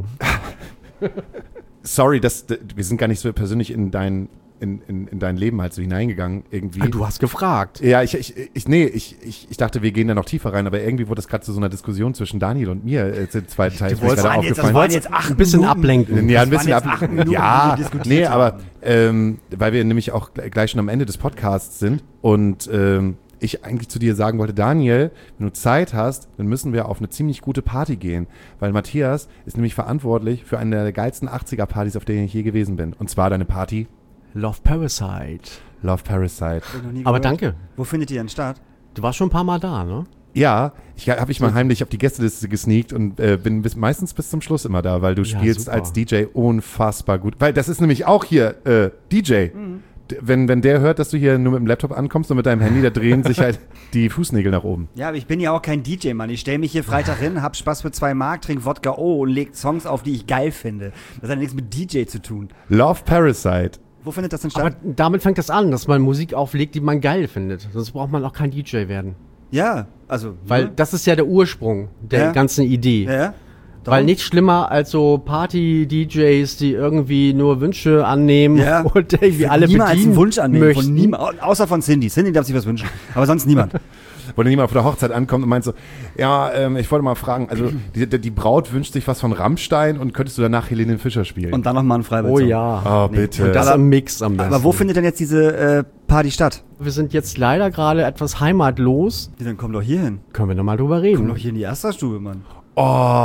Sorry, das, das, wir sind gar nicht so persönlich in dein, in, in, in dein Leben halt so hineingegangen irgendwie. Ah, du hast gefragt. Ja, ich, ich, ich nee, ich, ich, ich dachte, wir gehen da noch tiefer rein, aber irgendwie wurde das gerade zu so einer Diskussion zwischen Daniel und mir äh, im zweiten Teil. Das waren jetzt, das waren jetzt acht ein bisschen Minuten. ablenken. Ja, ein Das bisschen waren jetzt ab. acht Minuten, Ja, die wir diskutiert nee, aber haben. ähm, weil wir nämlich auch gleich schon am Ende des Podcasts sind und ähm, ich eigentlich zu dir sagen wollte, Daniel, wenn du Zeit hast, dann müssen wir auf eine ziemlich gute Party gehen, weil Matthias ist nämlich verantwortlich für eine der geilsten achtziger-Partys, auf denen ich je gewesen bin. Und zwar deine Party Love Parasite. Love Parasite. Hab ich noch nie Aber gehört. danke. Wo findet ihr denn statt? Du warst schon ein paar Mal da, ne? Ja, ich habe ich mal heimlich auf die Gästeliste gesneakt und äh, bin bis, meistens bis zum Schluss immer da, weil du Ja, spielst super. als D J unfassbar gut. Weil das ist nämlich auch hier äh, D J. Mhm. D- Wenn, wenn der hört, dass du hier nur mit dem Laptop ankommst und mit deinem Handy, da drehen sich halt die Fußnägel nach oben. Ja, aber ich bin ja auch kein D J, Mann. Ich stelle mich hier Freitag hin, hab Spaß für zwei Mark, trink Wodka O und leg Songs auf, die ich geil finde. Das hat ja nichts mit D J zu tun. Love Parasite. Wo findet das denn Aber statt? damit fängt das an, dass man Musik auflegt, die man geil findet. Sonst braucht man auch kein D J werden. Ja, also. Weil ne? das ist ja der Ursprung der Ja. ganzen Idee. Ja, ja. Weil nichts schlimmer als so Party-D Js, die irgendwie nur Wünsche annehmen Ja. und irgendwie Ich alle würde niemals bedienen einen Wunsch annehmen. möchten. Von niemand, außer von Cindy. Cindy darf sich was wünschen. Aber sonst niemand. Wo dann jemand auf der Hochzeit ankommt und meint so, ja, ähm, ich wollte mal fragen, also die, die Braut wünscht sich was von Rammstein und könntest du danach Helene Fischer spielen? Und dann noch mal ein Freibild. Oh ja. oh, bitte. Und das Aber- im Mix am besten. Aber wo findet denn jetzt diese äh, Party statt? Wir sind jetzt leider gerade etwas heimatlos. Ja, dann komm doch hier hin. Können wir nochmal drüber Komm reden. doch hier in die Ersterstube, Mann. oh,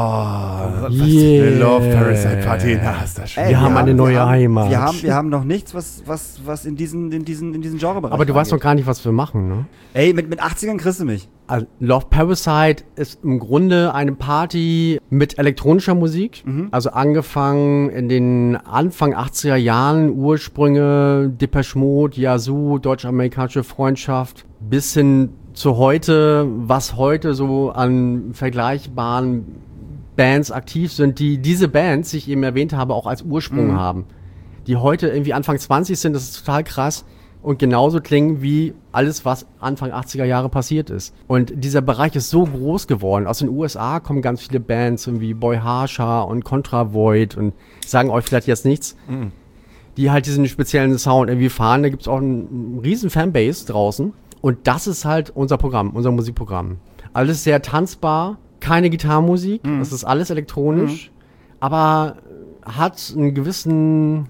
was Yeah. eine Love Parasite Party. Na, ist das schön. Ey, Wir haben eine neue wir haben, Heimat. Wir haben, wir haben noch nichts, was, was, was in diesen, in diesen, in diesen Genrebereich Aber du weißt noch reingeht. gar nicht, was wir machen, ne? Ey, mit, mit achtzigern kriegst du mich. Also Love Parasite ist im Grunde eine Party mit elektronischer Musik. Also angefangen in den Anfang achtziger Jahren, Ursprünge, Depeche Mode, Yazoo, deutsch-amerikanische Freundschaft, bis hin zu heute, was heute so an vergleichbaren Bands aktiv sind, die diese Bands, die ich eben erwähnt habe, auch als Ursprung haben. Die heute irgendwie Anfang zwanzig sind, das ist total krass. Und genauso klingen wie alles, was Anfang achtziger Jahre passiert ist. Und dieser Bereich ist so groß geworden. Aus den U S A kommen ganz viele Bands, wie Boy Harsha und Contra Void und sagen euch vielleicht jetzt nichts, die halt diesen speziellen Sound irgendwie fahren. Da gibt's auch einen riesen Fanbase draußen. Und das ist halt unser Programm, unser Musikprogramm. Alles sehr tanzbar, keine Gitarrenmusik, das ist alles elektronisch, aber hat einen gewissen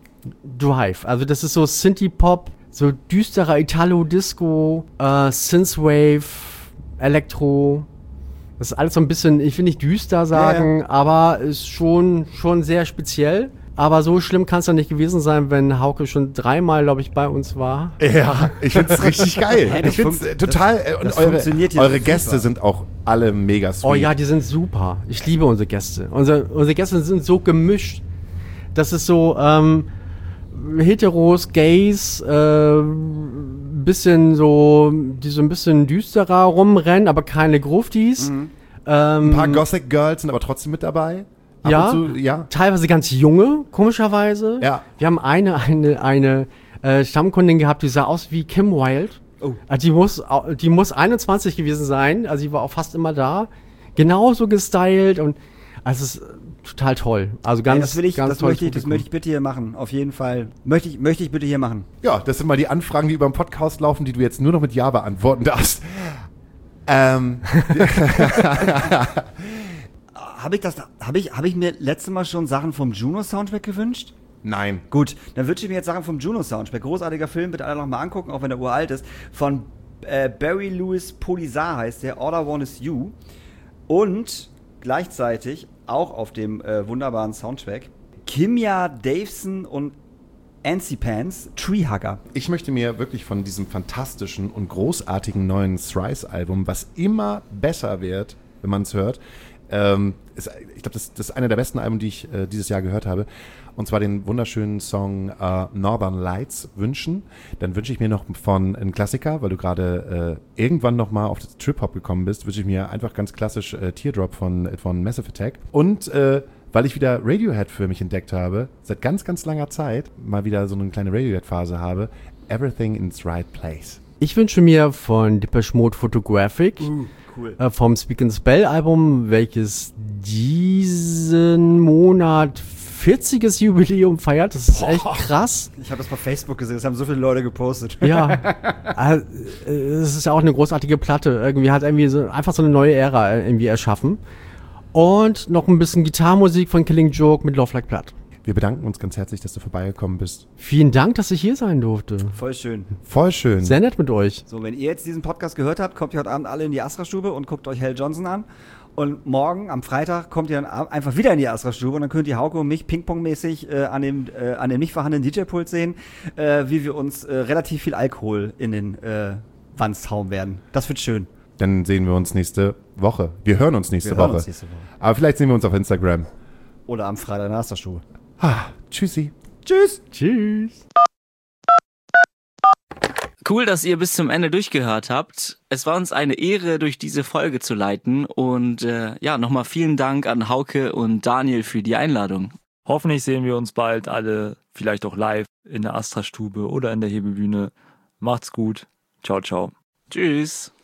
Drive. Also das ist so Synthie-Pop, so düsterer Italo-Disco, äh, Synthwave, Elektro. Das ist alles so ein bisschen, ich will nicht düster sagen, aber ist schon, schon sehr speziell. Aber so schlimm kann es ja nicht gewesen sein, wenn Hauke schon dreimal, glaube ich, bei uns war. Ja, ich find's richtig geil. Hey, das ich find's funkt- äh, total. äh, und das eure funktioniert hier eure super. Gäste sind auch alle mega sweet. Oh ja, die sind super. Ich liebe unsere Gäste. Unsere, unsere Gäste sind so gemischt. Das ist so, ähm, Heteros, Gays, äh, bisschen so, die so ein bisschen düsterer rumrennen, aber keine Gruftis. Ähm, Ein paar Gothic Girls sind aber trotzdem mit dabei. Ab Ja. und zu, ja. Teilweise ganz junge, komischerweise. Ja. Wir haben eine, eine, eine äh, Stammkundin gehabt, die sah aus wie Kim Wilde. Oh. Also die muss, au- die muss einundzwanzig gewesen sein. Also die war auch fast immer da. Genauso gestylt und also es ist total toll. Also ganz, Ey, das will ich, ganz das tolles möchte ich, das Publikum. möchte ich bitte hier machen. Auf jeden Fall. Möchte ich, möchte ich bitte hier machen. Ja, das sind mal die Anfragen, die über den Podcast laufen, die du jetzt nur noch mit Ja beantworten darfst. Ähm, Habe ich das, habe ich, habe ich mir letztes Mal schon Sachen vom Juno-Soundtrack gewünscht? nein. Gut, dann wünsche ich mir jetzt Sachen vom Juno-Soundtrack. Großartiger Film, bitte alle nochmal angucken, auch wenn er uralt ist. Von äh, Barry Louis Polisar heißt der, All I Want Is You. Und gleichzeitig auch auf dem äh, wunderbaren Soundtrack Kimya Daveson und Ancy Pants, Treehugger. Ich möchte mir wirklich von diesem fantastischen und großartigen neuen Thrice-Album, was immer besser wird, wenn man es hört, ähm, ist, ich glaube, das, das ist einer der besten Alben, die ich äh, dieses Jahr gehört habe, und zwar den wunderschönen Song äh, Northern Lights wünschen. Dann wünsche ich mir noch von einem Klassiker, weil du gerade äh, irgendwann nochmal auf das Trip-Hop gekommen bist, wünsche ich mir einfach ganz klassisch äh, Teardrop von, von Massive Attack. Und äh, weil ich wieder Radiohead für mich entdeckt habe, seit ganz, ganz langer Zeit, mal wieder so eine kleine Radiohead-Phase habe, Everything in its Right Place. Ich wünsche mir von Depeche Mode Photographic, Cool. äh, vom Speak and Spell Album, welches diesen Monat vierziges Jubiläum feiert. Das ist echt krass. Ich habe das bei Facebook gesehen, das haben so viele Leute gepostet. Ja, äh, es ist ja auch eine großartige Platte. Irgendwie hat irgendwie so, einfach so eine neue Ära äh, irgendwie erschaffen. Und noch ein bisschen Gitarrenmusik von Killing Joke mit Love Like Blood. Wir bedanken uns ganz herzlich, dass du vorbeigekommen bist. Vielen Dank, dass ich hier sein durfte. Voll schön. Voll schön. Sehr nett mit euch. So, wenn ihr jetzt diesen Podcast gehört habt, kommt ihr heute Abend alle in die Astra-Stube und guckt euch Hal Johnson an. Und morgen, am Freitag, kommt ihr dann ab- einfach wieder in die Astra-Stube und dann könnt ihr Hauke und mich pingpongmäßig äh, an, dem, äh, an dem nicht vorhandenen D J-Pult sehen, äh, wie wir uns äh, relativ viel Alkohol in den äh, Wanst hauen werden. Das wird schön. Dann sehen wir uns nächste Woche. Wir hören uns nächste Wir Woche. hören uns nächste Woche. Aber vielleicht sehen wir uns auf Instagram. Oder am Freitag in der Astra-Stube. Ah, tschüssi. Tschüss! Tschüss. Cool, dass ihr bis zum Ende durchgehört habt. Es war uns eine Ehre, durch diese Folge zu leiten. Und äh, ja, nochmal vielen Dank an Hauke und Daniel für die Einladung. Hoffentlich sehen wir uns bald alle, vielleicht auch live in der Astra-Stube oder in der Hebebühne. Macht's gut. Ciao, ciao. Tschüss.